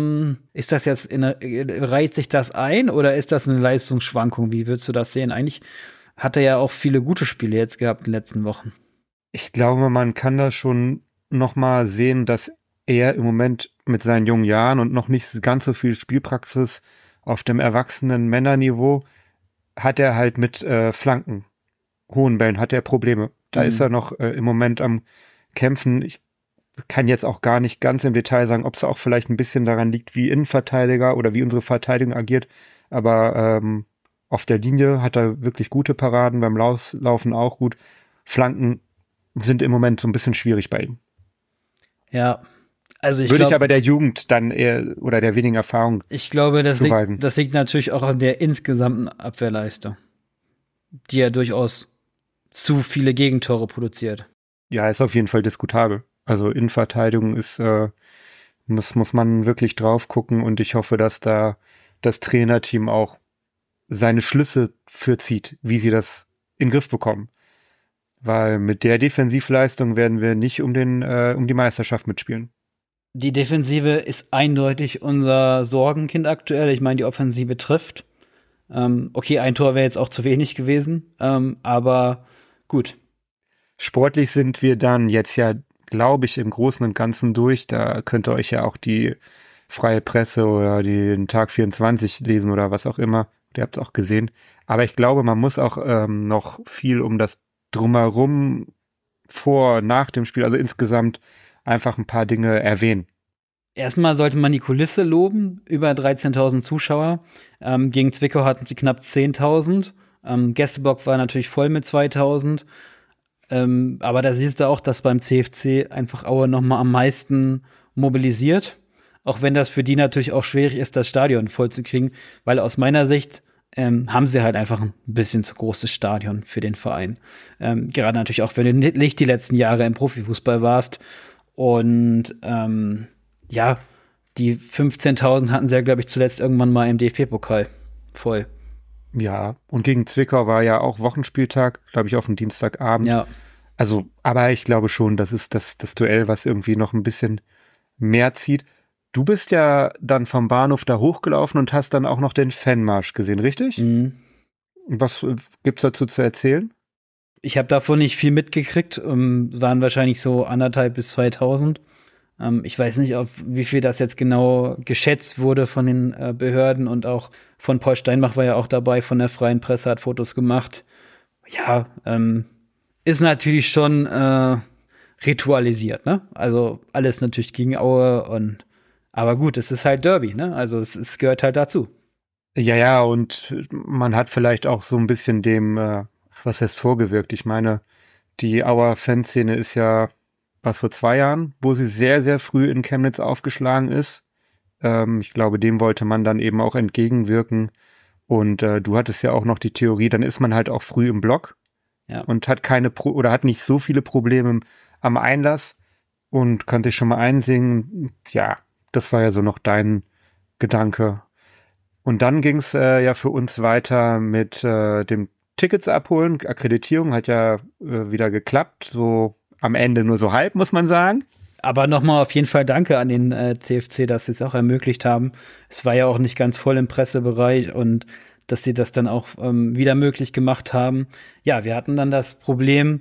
jetzt reiht sich das ein oder ist das eine Leistungsschwankung? Wie würdest du das sehen? Eigentlich hat er ja auch viele gute Spiele jetzt gehabt in den letzten Wochen. Ich glaube, man kann da schon noch mal sehen, dass er im Moment mit seinen jungen Jahren und noch nicht ganz so viel Spielpraxis auf dem erwachsenen Männerniveau hat er halt mit Flanken, hohen Bällen, hat er Probleme. Da ist er noch im Moment am Kämpfen. Ich kann jetzt auch gar nicht ganz im Detail sagen, ob es auch vielleicht ein bisschen daran liegt, wie Innenverteidiger oder wie unsere Verteidigung agiert. Aber auf der Linie hat er wirklich gute Paraden, beim Laufen auch gut. Flanken sind im Moment so ein bisschen schwierig bei ihm. Ja, also ich aber der Jugend dann eher oder der wenigen Erfahrung ich glaube, das zuweisen. Das liegt natürlich auch an der insgesamten Abwehrleistung, die ja durchaus zu viele Gegentore produziert. Ja, ist auf jeden Fall diskutabel. Also Innenverteidigung ist, muss man wirklich drauf gucken, und ich hoffe, dass da das Trainerteam auch seine Schlüsse für zieht, wie sie das in den Griff bekommen. Weil mit der Defensivleistung werden wir nicht um die Meisterschaft mitspielen. Die Defensive ist eindeutig unser Sorgenkind aktuell. Ich meine, die Offensive trifft. Okay, ein Tor wäre jetzt auch zu wenig gewesen, aber gut. Sportlich sind wir dann jetzt ja, glaube ich, im Großen und Ganzen durch. Da könnt ihr euch ja auch die Freie Presse oder den Tag 24 lesen oder was auch immer. Ihr habt es auch gesehen. Aber ich glaube, man muss auch noch viel um das Drumherum nach dem Spiel, also insgesamt einfach ein paar Dinge erwähnen. Erstmal sollte man die Kulisse loben, über 13.000 Zuschauer. Gegen Zwickau hatten sie knapp 10.000. Gästeblock war natürlich voll mit 2.000. Aber da siehst du auch, dass beim CFC einfach Aue noch mal am meisten mobilisiert. Auch wenn das für die natürlich auch schwierig ist, das Stadion voll zu kriegen. Weil aus meiner Sicht haben sie halt einfach ein bisschen zu großes Stadion für den Verein. Gerade natürlich auch, wenn du nicht die letzten Jahre im Profifußball warst. Und ja, die 15.000 hatten sie ja, glaube ich, zuletzt irgendwann mal im DFB-Pokal voll. Ja, und gegen Zwickau war ja auch Wochenspieltag, glaube ich, auf dem Dienstagabend. Ja. Also, aber ich glaube schon, das ist das Duell, was irgendwie noch ein bisschen mehr zieht. Du bist ja dann vom Bahnhof da hochgelaufen und hast dann auch noch den Fanmarsch gesehen, richtig? Mhm. Was gibt's dazu zu erzählen? Ich habe davon nicht viel mitgekriegt, waren wahrscheinlich so 1.500 bis 2.000. Ich weiß nicht, auf wie viel das jetzt genau geschätzt wurde von den Behörden, und auch von Paul Steinbach war ja auch dabei, von der Freien Presse, hat Fotos gemacht. Ja, ist natürlich schon ritualisiert, ne? Also alles natürlich gegen Aue, aber gut, es ist halt Derby, ne? Also es gehört halt dazu. Ja, und man hat vielleicht auch so ein bisschen dem, was heißt vorgewirkt. Ich meine, die Auer Fanszene ist ja vor 2 Jahren, wo sie sehr, sehr früh in Chemnitz aufgeschlagen ist. Ich glaube, dem wollte man dann eben auch entgegenwirken. Und du hattest ja auch noch die Theorie, dann ist man halt auch früh im Block, ja, und hat hat nicht so viele Probleme am Einlass und kann sich schon mal einsingen. Ja, das war ja so noch dein Gedanke. Und dann ging es ja für uns weiter mit dem Tickets abholen. Akkreditierung hat ja wieder geklappt, so am Ende nur so halb, muss man sagen. Aber nochmal auf jeden Fall danke an den CFC, dass sie es auch ermöglicht haben. Es war ja auch nicht ganz voll im Pressebereich, und dass sie das dann auch wieder möglich gemacht haben. Ja, wir hatten dann das Problem,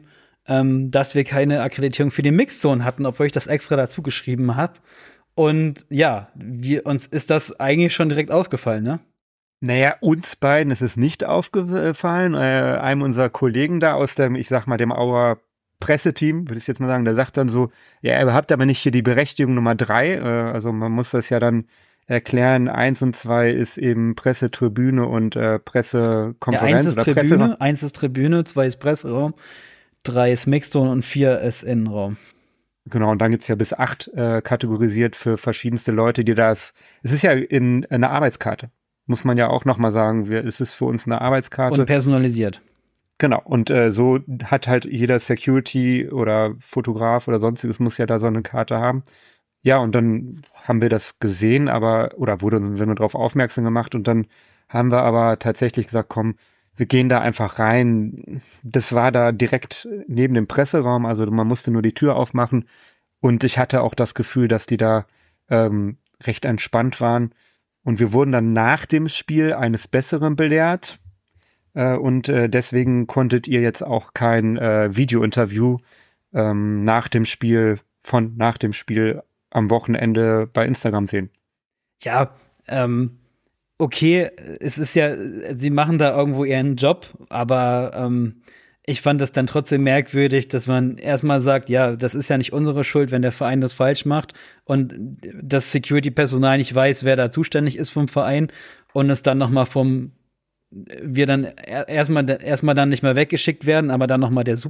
dass wir keine Akkreditierung für die Mixzone hatten, obwohl ich das extra dazu geschrieben habe. Und ja, uns ist das eigentlich schon direkt aufgefallen, ne? Naja, uns beiden ist es nicht aufgefallen. Einem unserer Kollegen da aus dem, ich sag mal, dem Auer Presseteam, würde ich jetzt mal sagen, der sagt dann so, ja, ihr habt aber nicht hier die Berechtigung Nummer 3. Also man muss das ja dann erklären. 1 und 2 ist eben Pressetribüne und Pressekonferenz. Ja, 1 ist Tribüne, 1 ist Tribüne, 2 ist Presseraum, 3 ist Mixzone und 4 ist Innenraum. Genau, und dann gibt's ja bis 8 kategorisiert für verschiedenste Leute, die das. Es ist ja in einer Arbeitskarte. Muss man ja auch nochmal sagen, es ist für uns eine Arbeitskarte. Und personalisiert. Genau, und so hat halt jeder Security oder Fotograf oder sonstiges muss ja da so eine Karte haben. Ja, und dann haben wir das gesehen, wurden wir nur darauf aufmerksam gemacht und dann haben wir aber tatsächlich gesagt, komm, wir gehen da einfach rein. Das war da direkt neben dem Presseraum, also man musste nur die Tür aufmachen und ich hatte auch das Gefühl, dass die da recht entspannt waren. Und wir wurden dann nach dem Spiel eines Besseren belehrt. Und deswegen konntet ihr jetzt auch kein Video-Interview nach dem Spiel am Wochenende bei Instagram sehen. Ja, okay, es ist ja, sie machen da irgendwo ihren Job, aber ich fand das dann trotzdem merkwürdig, dass man erstmal sagt, ja, das ist ja nicht unsere Schuld, wenn der Verein das falsch macht und das Security-Personal nicht weiß, wer da zuständig ist vom Verein und es dann nochmal wir dann erstmal dann nicht mehr weggeschickt werden, aber dann nochmal der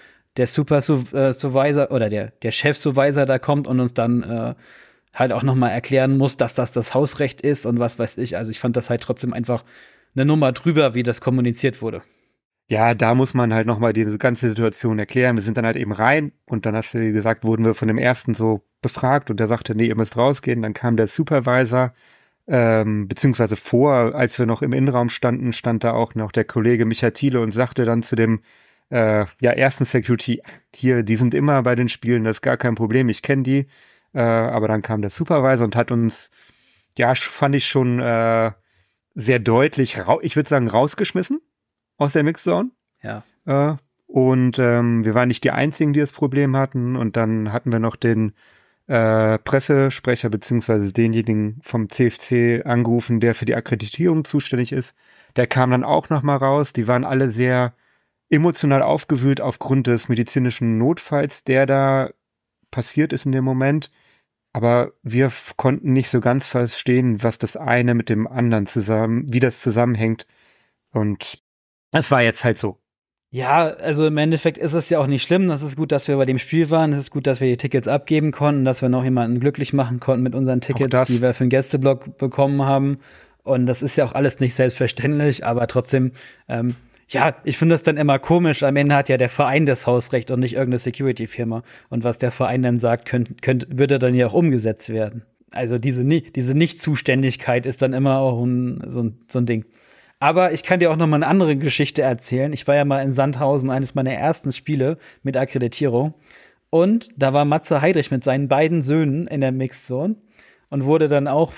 Supervisor oder der Chef-Supervisor da kommt und uns dann halt auch nochmal erklären muss, dass das Hausrecht ist und was weiß ich. Also ich fand das halt trotzdem einfach eine Nummer drüber, wie das kommuniziert wurde. Ja, da muss man halt nochmal diese ganze Situation erklären. Wir sind dann halt eben rein und dann hast du gesagt, wurden wir von dem ersten so befragt und der sagte, nee, ihr müsst rausgehen. Dann kam der Supervisor, beziehungsweise als wir noch im Innenraum standen, stand da auch noch der Kollege Michael Thiele und sagte dann zu dem ersten Security, hier, die sind immer bei den Spielen, das ist gar kein Problem, ich kenne die. Aber dann kam der Supervisor und hat uns, ja, fand ich schon sehr deutlich, ich würde sagen, rausgeschmissen aus der Mixzone. Ja. Und wir waren nicht die Einzigen, die das Problem hatten. Und dann hatten wir noch den Pressesprecher beziehungsweise denjenigen vom CFC angerufen, der für die Akkreditierung zuständig ist. Der kam dann auch noch mal raus. Die waren alle sehr emotional aufgewühlt aufgrund des medizinischen Notfalls, der da passiert ist in dem Moment. Aber wir konnten nicht so ganz verstehen, was das eine mit dem anderen wie das zusammenhängt. Und das war jetzt halt so. Ja, also im Endeffekt ist es ja auch nicht schlimm. Das ist gut, dass wir bei dem Spiel waren. Es ist gut, dass wir die Tickets abgeben konnten, dass wir noch jemanden glücklich machen konnten mit unseren Tickets, die wir für den Gästeblock bekommen haben. Und das ist ja auch alles nicht selbstverständlich, aber trotzdem, ja, ich finde das dann immer komisch. Am Ende hat ja der Verein das Hausrecht und nicht irgendeine Security-Firma. Und was der Verein dann sagt, würde dann ja auch umgesetzt werden. Also diese Nicht-Zuständigkeit ist dann immer auch so ein Ding. Aber ich kann dir auch noch mal eine andere Geschichte erzählen. Ich war ja mal in Sandhausen, eines meiner ersten Spiele mit Akkreditierung. Und da war Matze Heidrich mit seinen beiden Söhnen in der Mixzone und wurde dann auch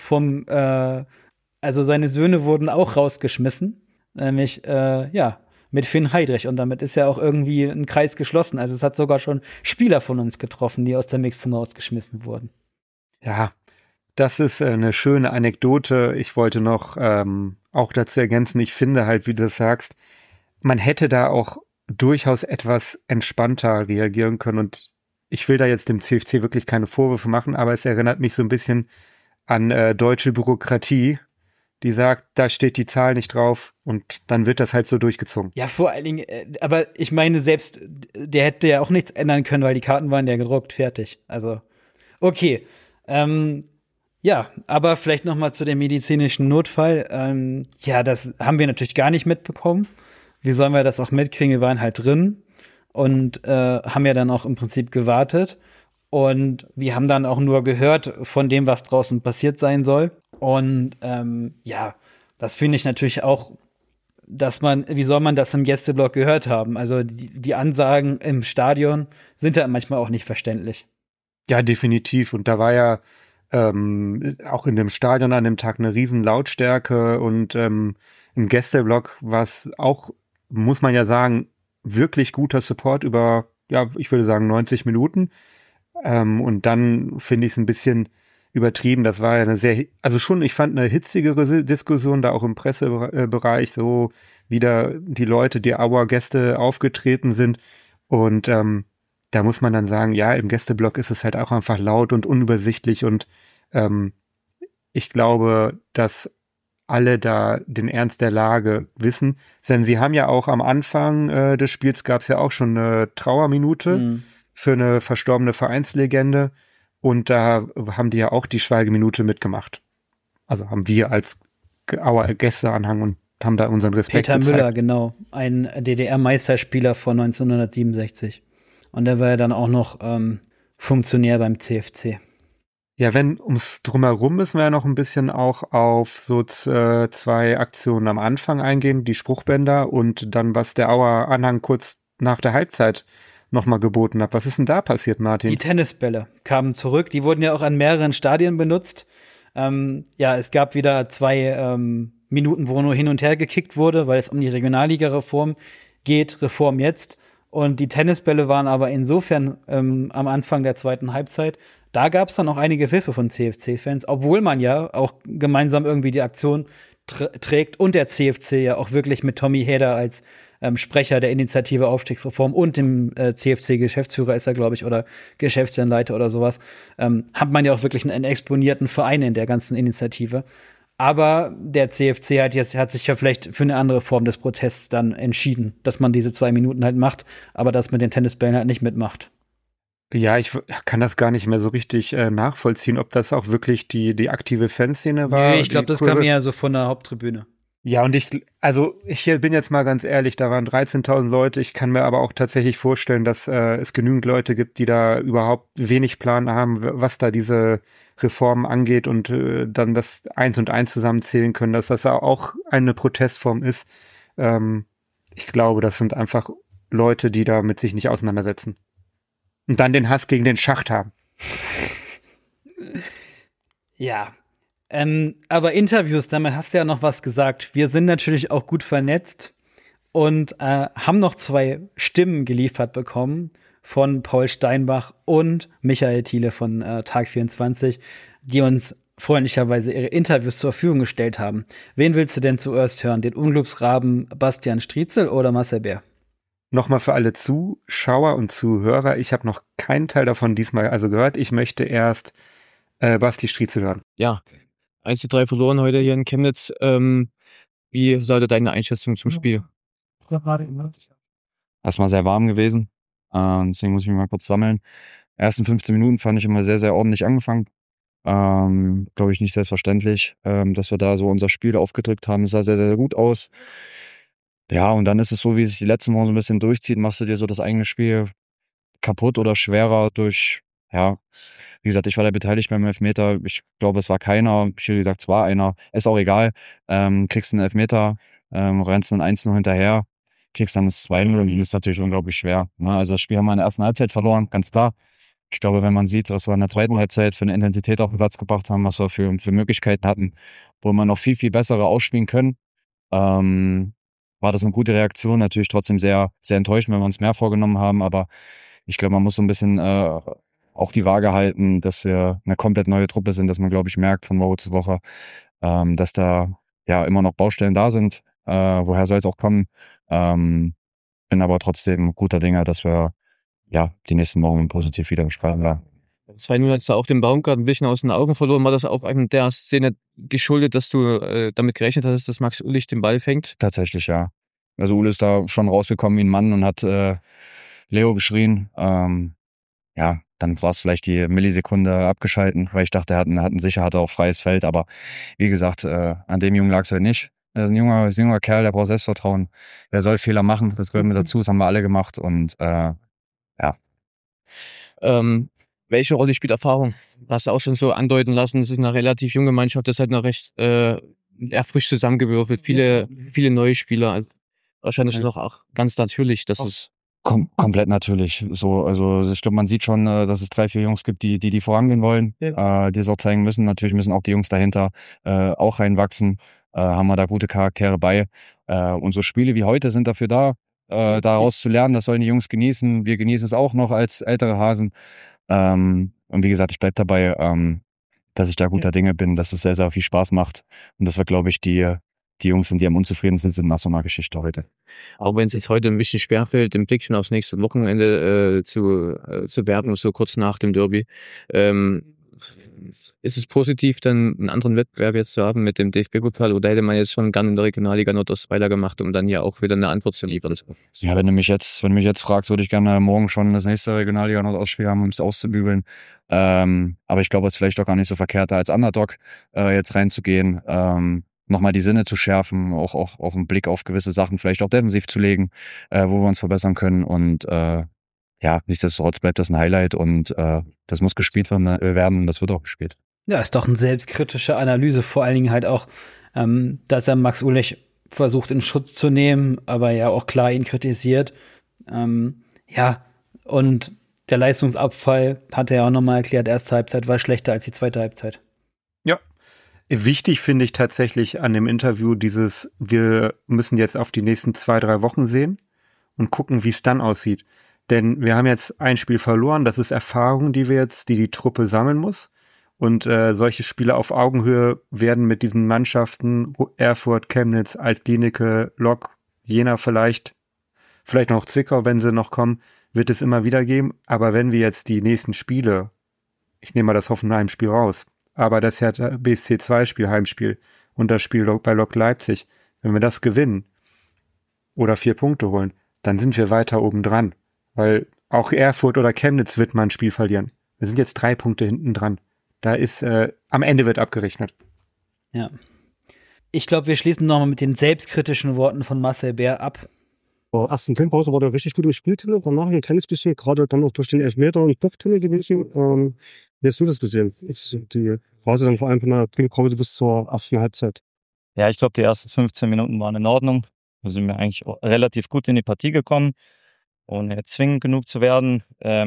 also seine Söhne wurden auch rausgeschmissen. Nämlich, mit Finn Heidrich. Und damit ist ja auch irgendwie ein Kreis geschlossen. Also es hat sogar schon Spieler von uns getroffen, die aus der Mixzone rausgeschmissen wurden. Ja, das ist eine schöne Anekdote. Ich wollte noch auch dazu ergänzen, ich finde halt, wie du das sagst, man hätte da auch durchaus etwas entspannter reagieren können. Und ich will da jetzt dem CFC wirklich keine Vorwürfe machen, aber es erinnert mich so ein bisschen an deutsche Bürokratie, die sagt, da steht die Zahl nicht drauf und dann wird das halt so durchgezogen. Ja, vor allen Dingen, aber ich meine, selbst der hätte ja auch nichts ändern können, weil die Karten waren ja gedruckt, fertig. Also, okay. Ja, aber vielleicht noch mal zu dem medizinischen Notfall. Ja, das haben wir natürlich gar nicht mitbekommen. Wie sollen wir das auch mitkriegen? Wir waren halt drin und haben ja dann auch im Prinzip gewartet. Und wir haben dann auch nur gehört von dem, was draußen passiert sein soll. Und ja, das finde ich natürlich auch, wie soll man das im Gästeblock gehört haben? Also die Ansagen im Stadion sind ja manchmal auch nicht verständlich. Ja, definitiv. Und da war ja auch in dem Stadion an dem Tag eine riesen Lautstärke und im Gästeblock war es auch, muss man ja sagen, wirklich guter Support über ja, ich würde sagen 90 Minuten. Und dann finde ich es ein bisschen übertrieben. Das war ja ich fand eine hitzigere Diskussion da auch im Pressebereich, so wie da die Leute, die Auer-Gäste aufgetreten sind. Und da muss man dann sagen, ja, im Gästeblock ist es halt auch einfach laut und unübersichtlich. Und ich glaube, dass alle da den Ernst der Lage wissen. Denn sie haben ja auch am Anfang des Spiels gab es ja auch schon eine Trauerminute für eine verstorbene Vereinslegende. Und da haben die ja auch die Schweigeminute mitgemacht. Also haben wir als Auer Gästeanhang und haben da unseren Respekt Peter gezeigt. Müller, genau. Ein DDR-Meisterspieler von 1967. Und der war ja dann auch noch Funktionär beim CFC. Ja, ums Drumherum müssen wir ja noch ein bisschen auch auf so 2 Aktionen am Anfang eingehen, die Spruchbänder und dann, was der Auer Anhang kurz nach der Halbzeit nochmal geboten hat. Was ist denn da passiert, Martin? Die Tennisbälle kamen zurück. Die wurden ja auch an mehreren Stadien benutzt. Es gab wieder 2 Minuten, wo nur hin und her gekickt wurde, weil es um die Regionalliga-Reform geht, Reform jetzt. Und die Tennisbälle waren aber insofern am Anfang der zweiten Halbzeit, da gab es dann auch einige Pfiffe von CFC-Fans, obwohl man ja auch gemeinsam irgendwie die Aktion trägt und der CFC ja auch wirklich mit Tommy Heder als Sprecher der Initiative Aufstiegsreform und dem CFC-Geschäftsführer ist er, glaube ich, oder Geschäftsleiter oder sowas, hat man ja auch wirklich einen exponierten Verein in der ganzen Initiative. Aber der CFC hat sich ja vielleicht für eine andere Form des Protests dann entschieden, dass man diese 2 Minuten halt macht, aber das mit den Tennisbällen halt nicht mitmacht. Ja, ich kann das gar nicht mehr so richtig nachvollziehen, ob das auch wirklich die aktive Fanszene war. Nee, ich glaube, das kam eher so von der Haupttribüne. Ja, und ich bin jetzt mal ganz ehrlich, da waren 13.000 Leute. Ich kann mir aber auch tatsächlich vorstellen, dass es genügend Leute gibt, die da überhaupt wenig Plan haben, was da diese Reformen angeht und dann das 1 und 1 zusammenzählen können, dass das auch eine Protestform ist. Ich glaube, das sind einfach Leute, die da mit sich nicht auseinandersetzen. Und dann den Hass gegen den Schacht haben. Ja. Aber Interviews, damit hast du ja noch was gesagt. Wir sind natürlich auch gut vernetzt und haben noch 2 Stimmen geliefert bekommen von Paul Steinbach und Michael Thiele von Tag 24, die uns freundlicherweise ihre Interviews zur Verfügung gestellt haben. Wen willst du denn zuerst hören? Den Unglücksraben Bastian Striezel oder Marcel Bär? Nochmal für alle Zuschauer und Zuhörer, ich habe noch keinen Teil davon diesmal gehört. Ich möchte erst Basti Striezel hören. Ja, 1:3 verloren heute hier in Chemnitz. Wie sollte deine Einschätzung zum Spiel? Erstmal sehr warm gewesen. Deswegen muss ich mich mal kurz sammeln. Ersten 15 Minuten fand ich immer sehr, sehr ordentlich angefangen. Glaube ich nicht selbstverständlich, dass wir da so unser Spiel aufgedrückt haben. Es sah sehr, sehr gut aus. Ja, und dann ist es so, wie es sich die letzten Wochen so ein bisschen durchzieht, machst du dir so das eigene Spiel kaputt oder schwerer durch, ja, wie gesagt, ich war da beteiligt beim Elfmeter. Ich glaube, es war keiner. Schiri sagt, es war einer. Ist auch egal. Kriegst einen Elfmeter, rennst einen 1-0 hinterher, kriegst dann das 2-0 und das ist natürlich unglaublich schwer. Ne? Also das Spiel haben wir in der ersten Halbzeit verloren, ganz klar. Ich glaube, wenn man sieht, was wir in der zweiten Halbzeit für eine Intensität auf den Platz gebracht haben, was wir für Möglichkeiten hatten, wo wir noch viel, viel bessere ausspielen können, war das eine gute Reaktion. Natürlich trotzdem sehr, sehr enttäuschend, wenn wir uns mehr vorgenommen haben, aber ich glaube, man muss so ein bisschen auch die Waage halten, dass wir eine komplett neue Truppe sind, dass man, glaube ich, merkt von Woche zu Woche, dass da ja immer noch Baustellen da sind. Woher soll es auch kommen? Bin aber trotzdem guter Dinge, dass wir ja die nächsten Wochen positiv wieder beschreiben werden. 2-0 hast du auch den Baumgart ein bisschen aus den Augen verloren. War das auch in der Szene geschuldet, dass du damit gerechnet hast, dass Max Ulich den Ball fängt? Tatsächlich, ja. Also Ule ist da schon rausgekommen wie ein Mann und hat Leo geschrien. Ja, dann war es vielleicht die Millisekunde abgeschalten, weil ich dachte, er hat auch freies Feld. Aber wie gesagt, an dem Jungen lag es halt nicht. Er ist ein junger Kerl, der braucht Selbstvertrauen. Der soll Fehler machen, das gehört mit dazu, das haben wir alle gemacht. Und ja. Welche Rolle spielt Erfahrung? Du hast auch schon so andeuten lassen, es ist eine relativ junge Mannschaft, das ist halt noch recht frisch zusammengewürfelt. Viele neue Spieler. Also wahrscheinlich noch auch ganz natürlich, dass es komplett natürlich. So, also ich glaube, man sieht schon, dass es 3, 4 Jungs gibt, die vorangehen wollen, die es auch zeigen müssen. Natürlich müssen auch die Jungs dahinter auch reinwachsen. Haben wir da gute Charaktere bei. Und so Spiele wie heute sind dafür da, daraus zu lernen. Das sollen die Jungs genießen. Wir genießen es auch noch als ältere Hasen. Und wie gesagt, ich bleib dabei, dass ich da guter Dinge bin, dass es sehr, sehr viel Spaß macht. Und dass wir, glaube ich, die Jungs sind, die am unzufriedensten sind nach so einer Geschichte heute. Auch wenn es jetzt heute ein bisschen schwerfällt, den Blick schon aufs nächste Wochenende zu werfen, so kurz nach dem Derby, ist es positiv, dann einen anderen Wettbewerb jetzt zu haben mit dem DFB-Pokal, oder hätte man jetzt schon gern in der Regionalliga Nordost weitergemacht, um dann ja auch wieder eine Antwort zu liefern? Ja, wenn du mich jetzt fragst, würde ich gerne morgen schon das nächste Regionalliga Nordostspiel haben, um es auszubügeln. Aber ich glaube, es ist vielleicht auch gar nicht so verkehrt, da als Underdog jetzt reinzugehen, nochmal die Sinne zu schärfen, auch einen Blick auf gewisse Sachen vielleicht auch defensiv zu legen, wo wir uns verbessern können. Und ja, nichtsdestotrotz bleibt das ein Highlight und das muss gespielt werden und das wird auch gespielt. Ja, ist doch eine selbstkritische Analyse, vor allen Dingen halt auch, dass er Max Ulich versucht in Schutz zu nehmen, aber ja auch klar ihn kritisiert. Ja, und der Leistungsabfall, hat er ja auch nochmal erklärt, erste Halbzeit war schlechter als die zweite Halbzeit. Ja. Wichtig finde ich tatsächlich an dem Interview wir müssen jetzt auf die nächsten 2-3 Wochen sehen und gucken, wie es dann aussieht. Denn wir haben jetzt ein Spiel verloren, das ist Erfahrung, die Truppe sammeln muss. Und solche Spiele auf Augenhöhe werden mit diesen Mannschaften, Erfurt, Chemnitz, Alt-Glienicke, Lok, Jena vielleicht noch Zwickau, wenn sie noch kommen, wird es immer wieder geben. Aber wenn wir jetzt die nächsten Spiele, ich nehme mal das Hoffenheim-Spiel raus, aber das Hertha BSC 2-Spiel, Heimspiel und das Spiel bei Lok Leipzig, wenn wir das gewinnen oder 4 Punkte holen, dann sind wir weiter oben dran. Weil auch Erfurt oder Chemnitz wird mal ein Spiel verlieren. Wir sind jetzt 3 Punkte hinten dran. Da ist, am Ende wird abgerechnet. Ja. Ich glaube, wir schließen nochmal mit den selbstkritischen Worten von Marcel Bär ab. In der ersten Tempause war der richtig gut gespielt, danach ein kleines bisschen, gerade dann auch durch den Elfmeter und Bocktunnel gewesen. Wie hast du das gesehen? Ist die Phase dann vor allem von der Trainerpause bis zur ersten Halbzeit? Ja, ich glaube, die ersten 15 Minuten waren in Ordnung. Da sind wir eigentlich auch relativ gut in die Partie gekommen, ohne zwingend genug zu werden.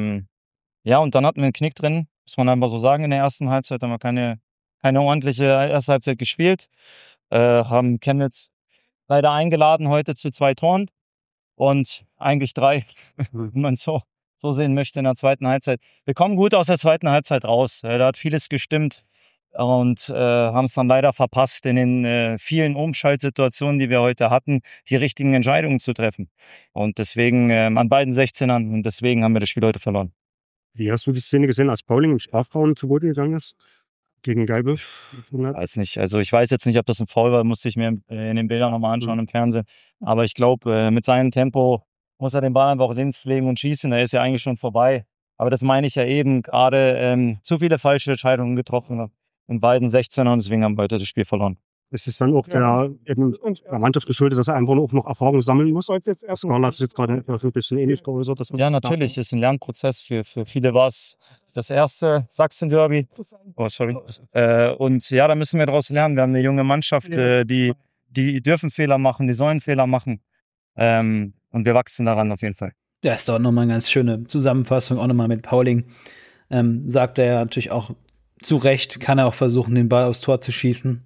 Ja, und dann hatten wir einen Knick drin, muss man einfach so sagen, in der ersten Halbzeit haben wir keine ordentliche erste Halbzeit gespielt. Haben Chemnitz leider eingeladen heute zu 2 Toren und eigentlich 3, wenn man so sehen möchte in der zweiten Halbzeit. Wir kommen gut aus der zweiten Halbzeit raus. Da hat vieles gestimmt und haben es dann leider verpasst, in den vielen Umschaltsituationen, die wir heute hatten, die richtigen Entscheidungen zu treffen. Und deswegen an beiden 16ern und deswegen haben wir das Spiel heute verloren. Wie hast du die Szene gesehen, als Pauling im Strafraum zu Boden gegangen ist? Gegen Geibel? Weiß nicht. Also ich weiß jetzt nicht, ob das ein Foul war, musste ich mir in den Bildern nochmal anschauen im Fernsehen. Aber ich glaube, mit seinem Tempo muss er den Ball einfach links legen und schießen. Er ist ja eigentlich schon vorbei. Aber das meine ich ja eben, gerade zu viele falsche Entscheidungen getroffen in beiden 16ern und deswegen haben wir heute das Spiel verloren. Es ist dann auch der Mannschaft geschuldet, dass er einfach auch noch Erfahrung sammeln muss. Skala hat es jetzt gerade ein bisschen ähnlich geäußert. Ja, natürlich. Das ist ein Lernprozess. Für viele war es das erste Sachsen-Derby. Oh, sorry. Und ja, da müssen wir daraus lernen. Wir haben eine junge Mannschaft, die dürfen Fehler machen, die sollen Fehler machen. Und wir wachsen daran auf jeden Fall. Ja, ist doch nochmal eine ganz schöne Zusammenfassung, auch nochmal mit Pauling. Sagt er ja natürlich auch zu Recht, kann er auch versuchen, den Ball aufs Tor zu schießen.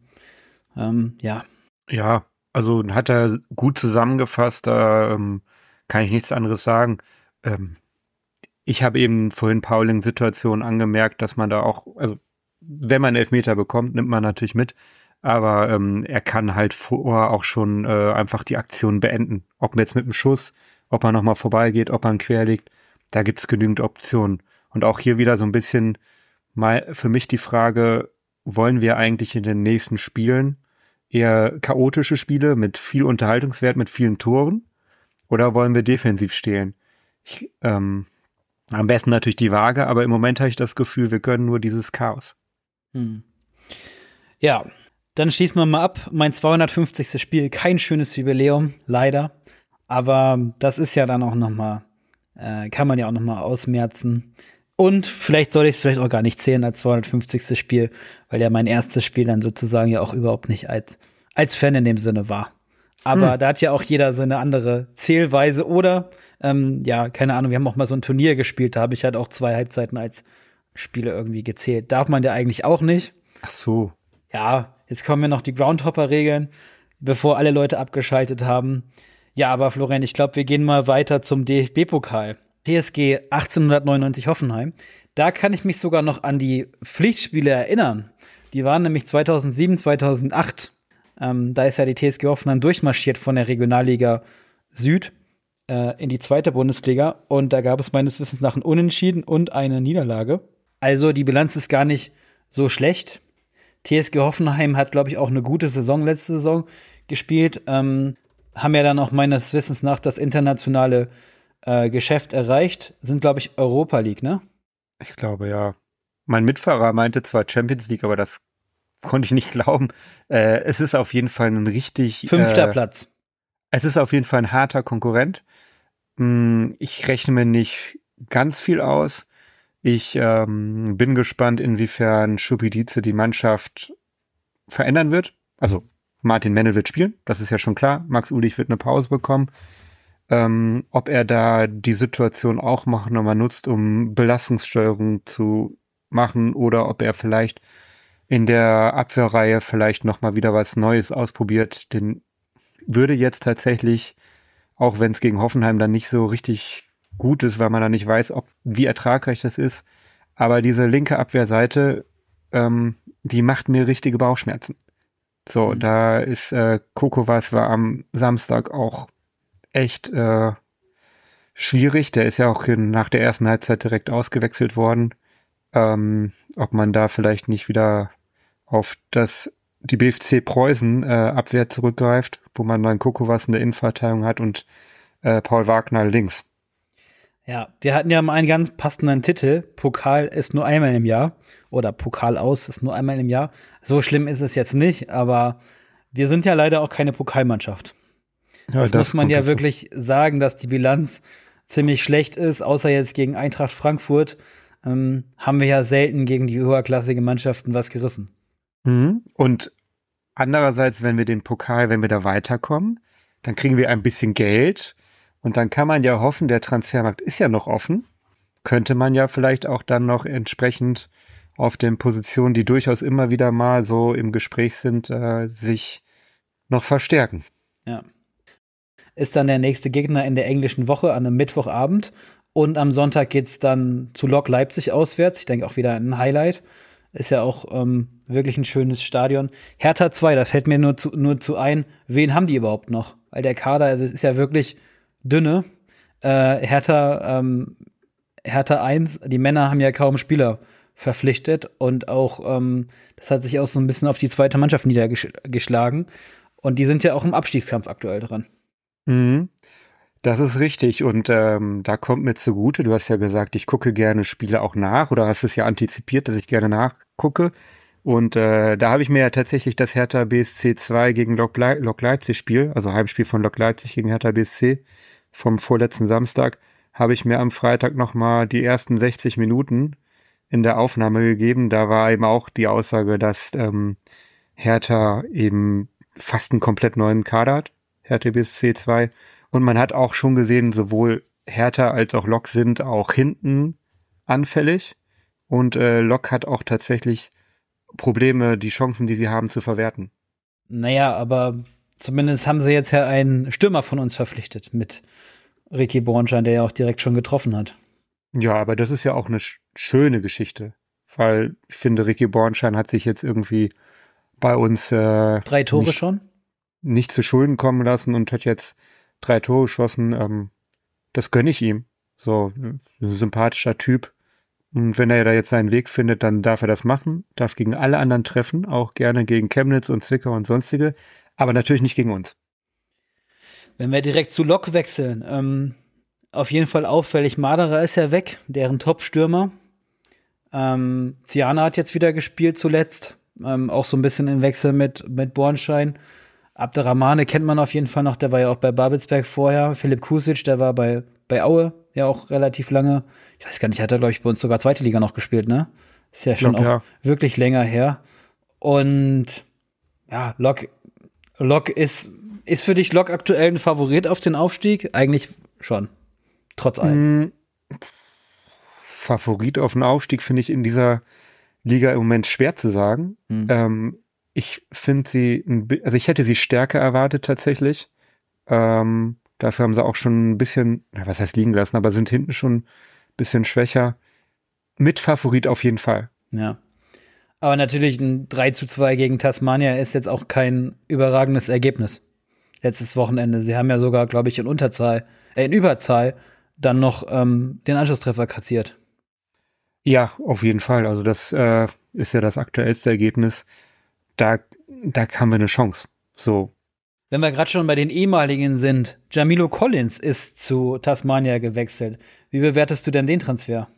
Ja. Ja, also hat er gut zusammengefasst, da kann ich nichts anderes sagen. Ich habe eben vorhin Pauling-Situationen angemerkt, dass man da auch, also wenn man Elfmeter bekommt, nimmt man natürlich mit, aber er kann halt vorher auch schon einfach die Aktion beenden. Ob jetzt mit einem Schuss, ob er nochmal vorbeigeht, ob er ihn querlegt, da gibt es genügend Optionen. Und auch hier wieder so ein bisschen mal für mich die Frage, wollen wir eigentlich in den nächsten Spielen eher chaotische Spiele mit viel Unterhaltungswert, mit vielen Toren? Oder wollen wir defensiv stehen? Am besten natürlich die Waage, aber im Moment habe ich das Gefühl, wir können nur dieses Chaos. Ja, dann schließen wir mal ab. Mein 250. Spiel, kein schönes Jubiläum, leider. Aber das ist ja dann auch nochmal, kann man ja auch nochmal ausmerzen. Und vielleicht soll ich es vielleicht auch gar nicht zählen als 250. Spiel, weil ja mein erstes Spiel dann sozusagen ja auch überhaupt nicht als Fan in dem Sinne war. Aber da hat ja auch jeder so eine andere Zählweise. Oder, ja, keine Ahnung, wir haben auch mal so ein Turnier gespielt, da habe ich halt auch 2 Halbzeiten als Spiele irgendwie gezählt. Darf man ja eigentlich auch nicht. Ach so. Ja, jetzt kommen ja noch die Groundhopper-Regeln, bevor alle Leute abgeschaltet haben. Ja, aber Florian, ich glaube, wir gehen mal weiter zum DFB-Pokal. TSG 1899 Hoffenheim. Da kann ich mich sogar noch an die Pflichtspiele erinnern. Die waren nämlich 2007, 2008. Da ist ja die TSG Hoffenheim durchmarschiert von der Regionalliga Süd in die zweite Bundesliga. Und da gab es meines Wissens nach ein Unentschieden und eine Niederlage. Also die Bilanz ist gar nicht so schlecht. TSG Hoffenheim hat, glaube ich, auch eine gute Saison letzte Saison gespielt. Haben ja dann auch meines Wissens nach das internationale Geschäft erreicht. Sind, glaube ich, Europa League, ne? Ich glaube, ja. Mein Mitfahrer meinte zwar Champions League, aber das konnte ich nicht glauben. Es ist auf jeden Fall ein richtig 5. Platz. Es ist auf jeden Fall ein harter Konkurrent. Ich rechne mir nicht ganz viel aus. Ich bin gespannt, inwiefern Schubidice die Mannschaft verändern wird. Also Martin Mennel wird spielen, das ist ja schon klar. Max Ulich wird eine Pause bekommen. Ob er da die Situation auch nochmal nutzt, um Belastungssteuerung zu machen, oder ob er vielleicht in der Abwehrreihe vielleicht nochmal wieder was Neues ausprobiert, den würde jetzt tatsächlich, auch wenn es gegen Hoffenheim dann nicht so richtig gut ist, weil man dann nicht weiß, wie ertragreich das ist, aber diese linke Abwehrseite, die macht mir richtige Bauchschmerzen. So, da ist Kokowas war am Samstag auch echt schwierig. Der ist ja auch nach der ersten Halbzeit direkt ausgewechselt worden. Ob man da vielleicht nicht wieder auf die BFC Preußen Abwehr zurückgreift, wo man dann Kokowas in der Innenverteidigung hat und Paul Wagner links. Ja, wir hatten ja mal einen ganz passenden Titel. Pokal ist nur einmal im Jahr. Oder Pokal aus ist nur einmal im Jahr. So schlimm ist es jetzt nicht, aber wir sind ja leider auch keine Pokalmannschaft. Ja, das muss man ja wirklich sagen, dass die Bilanz ziemlich schlecht ist, außer jetzt gegen Eintracht Frankfurt. Haben wir ja selten gegen die höherklassigen Mannschaften was gerissen. Und andererseits, wenn wir da weiterkommen, dann kriegen wir ein bisschen Geld und dann kann man ja hoffen, der Transfermarkt ist ja noch offen, könnte man ja vielleicht auch dann noch entsprechend auf den Positionen, die durchaus immer wieder mal so im Gespräch sind, sich noch verstärken. Ja. Ist dann der nächste Gegner in der englischen Woche an einem Mittwochabend. Und am Sonntag geht's dann zu Lok Leipzig auswärts. Ich denke auch wieder ein Highlight. Ist ja auch wirklich ein schönes Stadion. Hertha 2, da fällt mir nur zu ein, wen haben die überhaupt noch? Weil der Kader, also es ist ja wirklich dünne. Hertha 1, die Männer haben ja kaum Spieler verpflichtet. Und auch, das hat sich auch so ein bisschen auf die zweite Mannschaft niedergeschlagen. Und die sind ja auch im Abstiegskampf aktuell dran. Das ist richtig und da kommt mir zugute, du hast ja gesagt, ich gucke gerne Spiele auch nach oder hast es ja antizipiert, dass ich gerne nachgucke und da habe ich mir ja tatsächlich das Hertha BSC 2 gegen Lok Leipzig Spiel, also Heimspiel von Lok Leipzig gegen Hertha BSC vom vorletzten Samstag, habe ich mir am Freitag nochmal die ersten 60 Minuten in der Aufnahme gegeben. Da war eben auch die Aussage, dass Hertha eben fast einen komplett neuen Kader hat. Hertha BSC 2. Und man hat auch schon gesehen, sowohl Hertha als auch Lok sind auch hinten anfällig. Und Lok hat auch tatsächlich Probleme, die Chancen, die sie haben, zu verwerten. Naja, aber zumindest haben sie jetzt ja einen Stürmer von uns verpflichtet mit Ricky Bornstein, der ja auch direkt schon getroffen hat. Ja, aber das ist ja auch eine schöne Geschichte. Weil ich finde, Ricky Bornstein hat sich jetzt irgendwie bei uns 3 Tore schon? Nicht zu Schulden kommen lassen und hat jetzt 3 Tore geschossen. Das gönne ich ihm. So, ein sympathischer Typ. Und wenn er da jetzt seinen Weg findet, dann darf er das machen. Darf gegen alle anderen treffen. Auch gerne gegen Chemnitz und Zwickau und sonstige. Aber natürlich nicht gegen uns. Wenn wir direkt zu Lok wechseln. Auf jeden Fall auffällig, Maderer ist ja weg. Deren Top-Stürmer. Ziana hat jetzt wieder gespielt zuletzt. Auch so ein bisschen im Wechsel mit Bornstein. Abderrahmane kennt man auf jeden Fall noch, der war ja auch bei Babelsberg vorher. Philipp Kusic, der war bei Aue ja auch relativ lange. Ich weiß gar nicht, hat er, glaube ich, bei uns sogar zweite Liga noch gespielt, ne? Ist ja schon auch wirklich länger her. Und ja, Lok ist für dich Lok aktuell ein Favorit auf den Aufstieg? Eigentlich schon. Trotz allem. Favorit auf den Aufstieg finde ich in dieser Liga im Moment schwer zu sagen. Ich finde ich hätte sie stärker erwartet tatsächlich. Dafür haben sie auch schon ein bisschen, was heißt liegen lassen, aber sind hinten schon ein bisschen schwächer. Mit Favorit auf jeden Fall. Ja. Aber natürlich ein 3:2 gegen Tasmania ist jetzt auch kein überragendes Ergebnis. Letztes Wochenende. Sie haben ja sogar, glaube ich, in Überzahl dann noch den Anschlusstreffer kassiert. Ja, auf jeden Fall. Also das ist ja das aktuellste Ergebnis. Da haben wir eine Chance. So. Wenn wir gerade schon bei den ehemaligen sind, Jamilo Collins ist zu Tasmania gewechselt. Wie bewertest du denn den Transfer?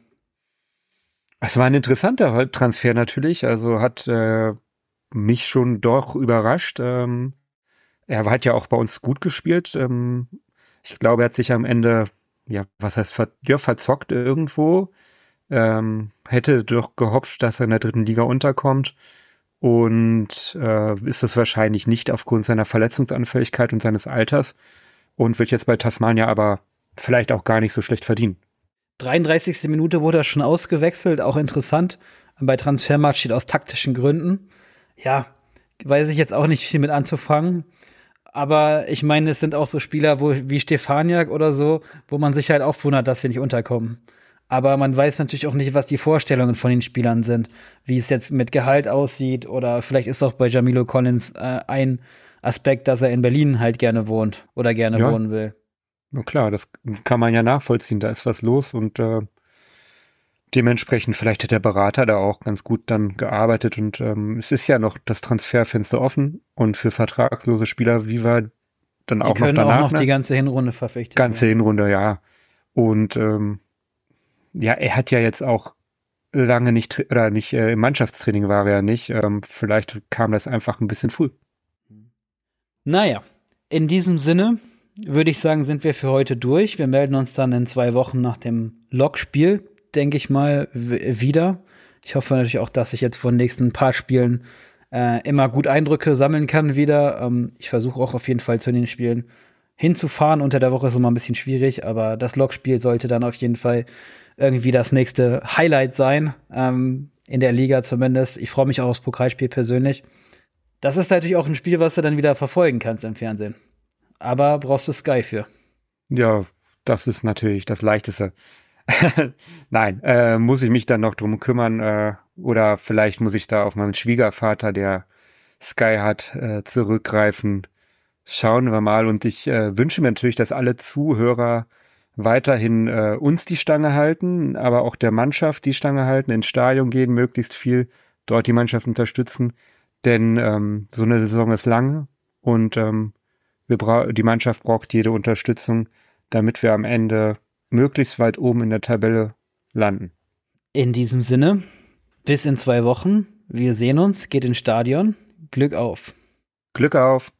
Es war ein interessanter Transfer natürlich. Also hat mich schon doch überrascht. Er hat ja auch bei uns gut gespielt. Ich glaube, er hat sich am Ende, verzockt irgendwo. Hätte doch gehofft, dass er in der 3. Liga unterkommt. Und ist es wahrscheinlich nicht aufgrund seiner Verletzungsanfälligkeit und seines Alters. Und wird jetzt bei Tasmania aber vielleicht auch gar nicht so schlecht verdienen. 33. Minute wurde er schon ausgewechselt, auch interessant. Bei Transfermarkt steht aus taktischen Gründen. Ja, weiß ich jetzt auch nicht viel mit anzufangen. Aber ich meine, es sind auch so Spieler wie Stefaniak oder so, wo man sich halt auch wundert, dass sie nicht unterkommen. Aber man weiß natürlich auch nicht, was die Vorstellungen von den Spielern sind, wie es jetzt mit Gehalt aussieht oder vielleicht ist auch bei Jamilo Collins ein Aspekt, dass er in Berlin halt gerne wohnt oder gerne wohnen will. Na klar, das kann man ja nachvollziehen, da ist was los und dementsprechend vielleicht hat der Berater da auch ganz gut dann gearbeitet und es ist ja noch das Transferfenster offen und für vertragslose Spieler wie wir dann auch noch danach. Die können auch noch die ganze Hinrunde verpflichtet Ganze Hinrunde, ja. Und er hat ja jetzt auch lange nicht im Mannschaftstraining war er ja nicht. Vielleicht kam das einfach ein bisschen früh. Naja, in diesem Sinne würde ich sagen, sind wir für heute durch. Wir melden uns dann in 2 Wochen nach dem Lokspiel, denke ich mal, wieder. Ich hoffe natürlich auch, dass ich jetzt von den nächsten paar Spielen immer gut Eindrücke sammeln kann wieder. Ich versuche auch auf jeden Fall zu den Spielen hinzufahren. Unter der Woche ist immer ein bisschen schwierig, aber das Lokspiel sollte dann auf jeden Fall irgendwie das nächste Highlight sein, in der Liga zumindest. Ich freue mich auch aufs Pokalspiel persönlich. Das ist natürlich auch ein Spiel, was du dann wieder verfolgen kannst im Fernsehen. Aber brauchst du Sky für. Ja, das ist natürlich das Leichteste. Nein, muss ich mich dann noch drum kümmern oder vielleicht muss ich da auf meinen Schwiegervater, der Sky hat, zurückgreifen. Schauen wir mal und ich wünsche mir natürlich, dass alle Zuhörer weiterhin uns die Stange halten, aber auch der Mannschaft die Stange halten, ins Stadion gehen, möglichst viel dort die Mannschaft unterstützen, denn so eine Saison ist lang und die Mannschaft braucht jede Unterstützung, damit wir am Ende möglichst weit oben in der Tabelle landen. In diesem Sinne, bis in 2 Wochen. Wir sehen uns, geht ins Stadion. Glück auf. Glück auf.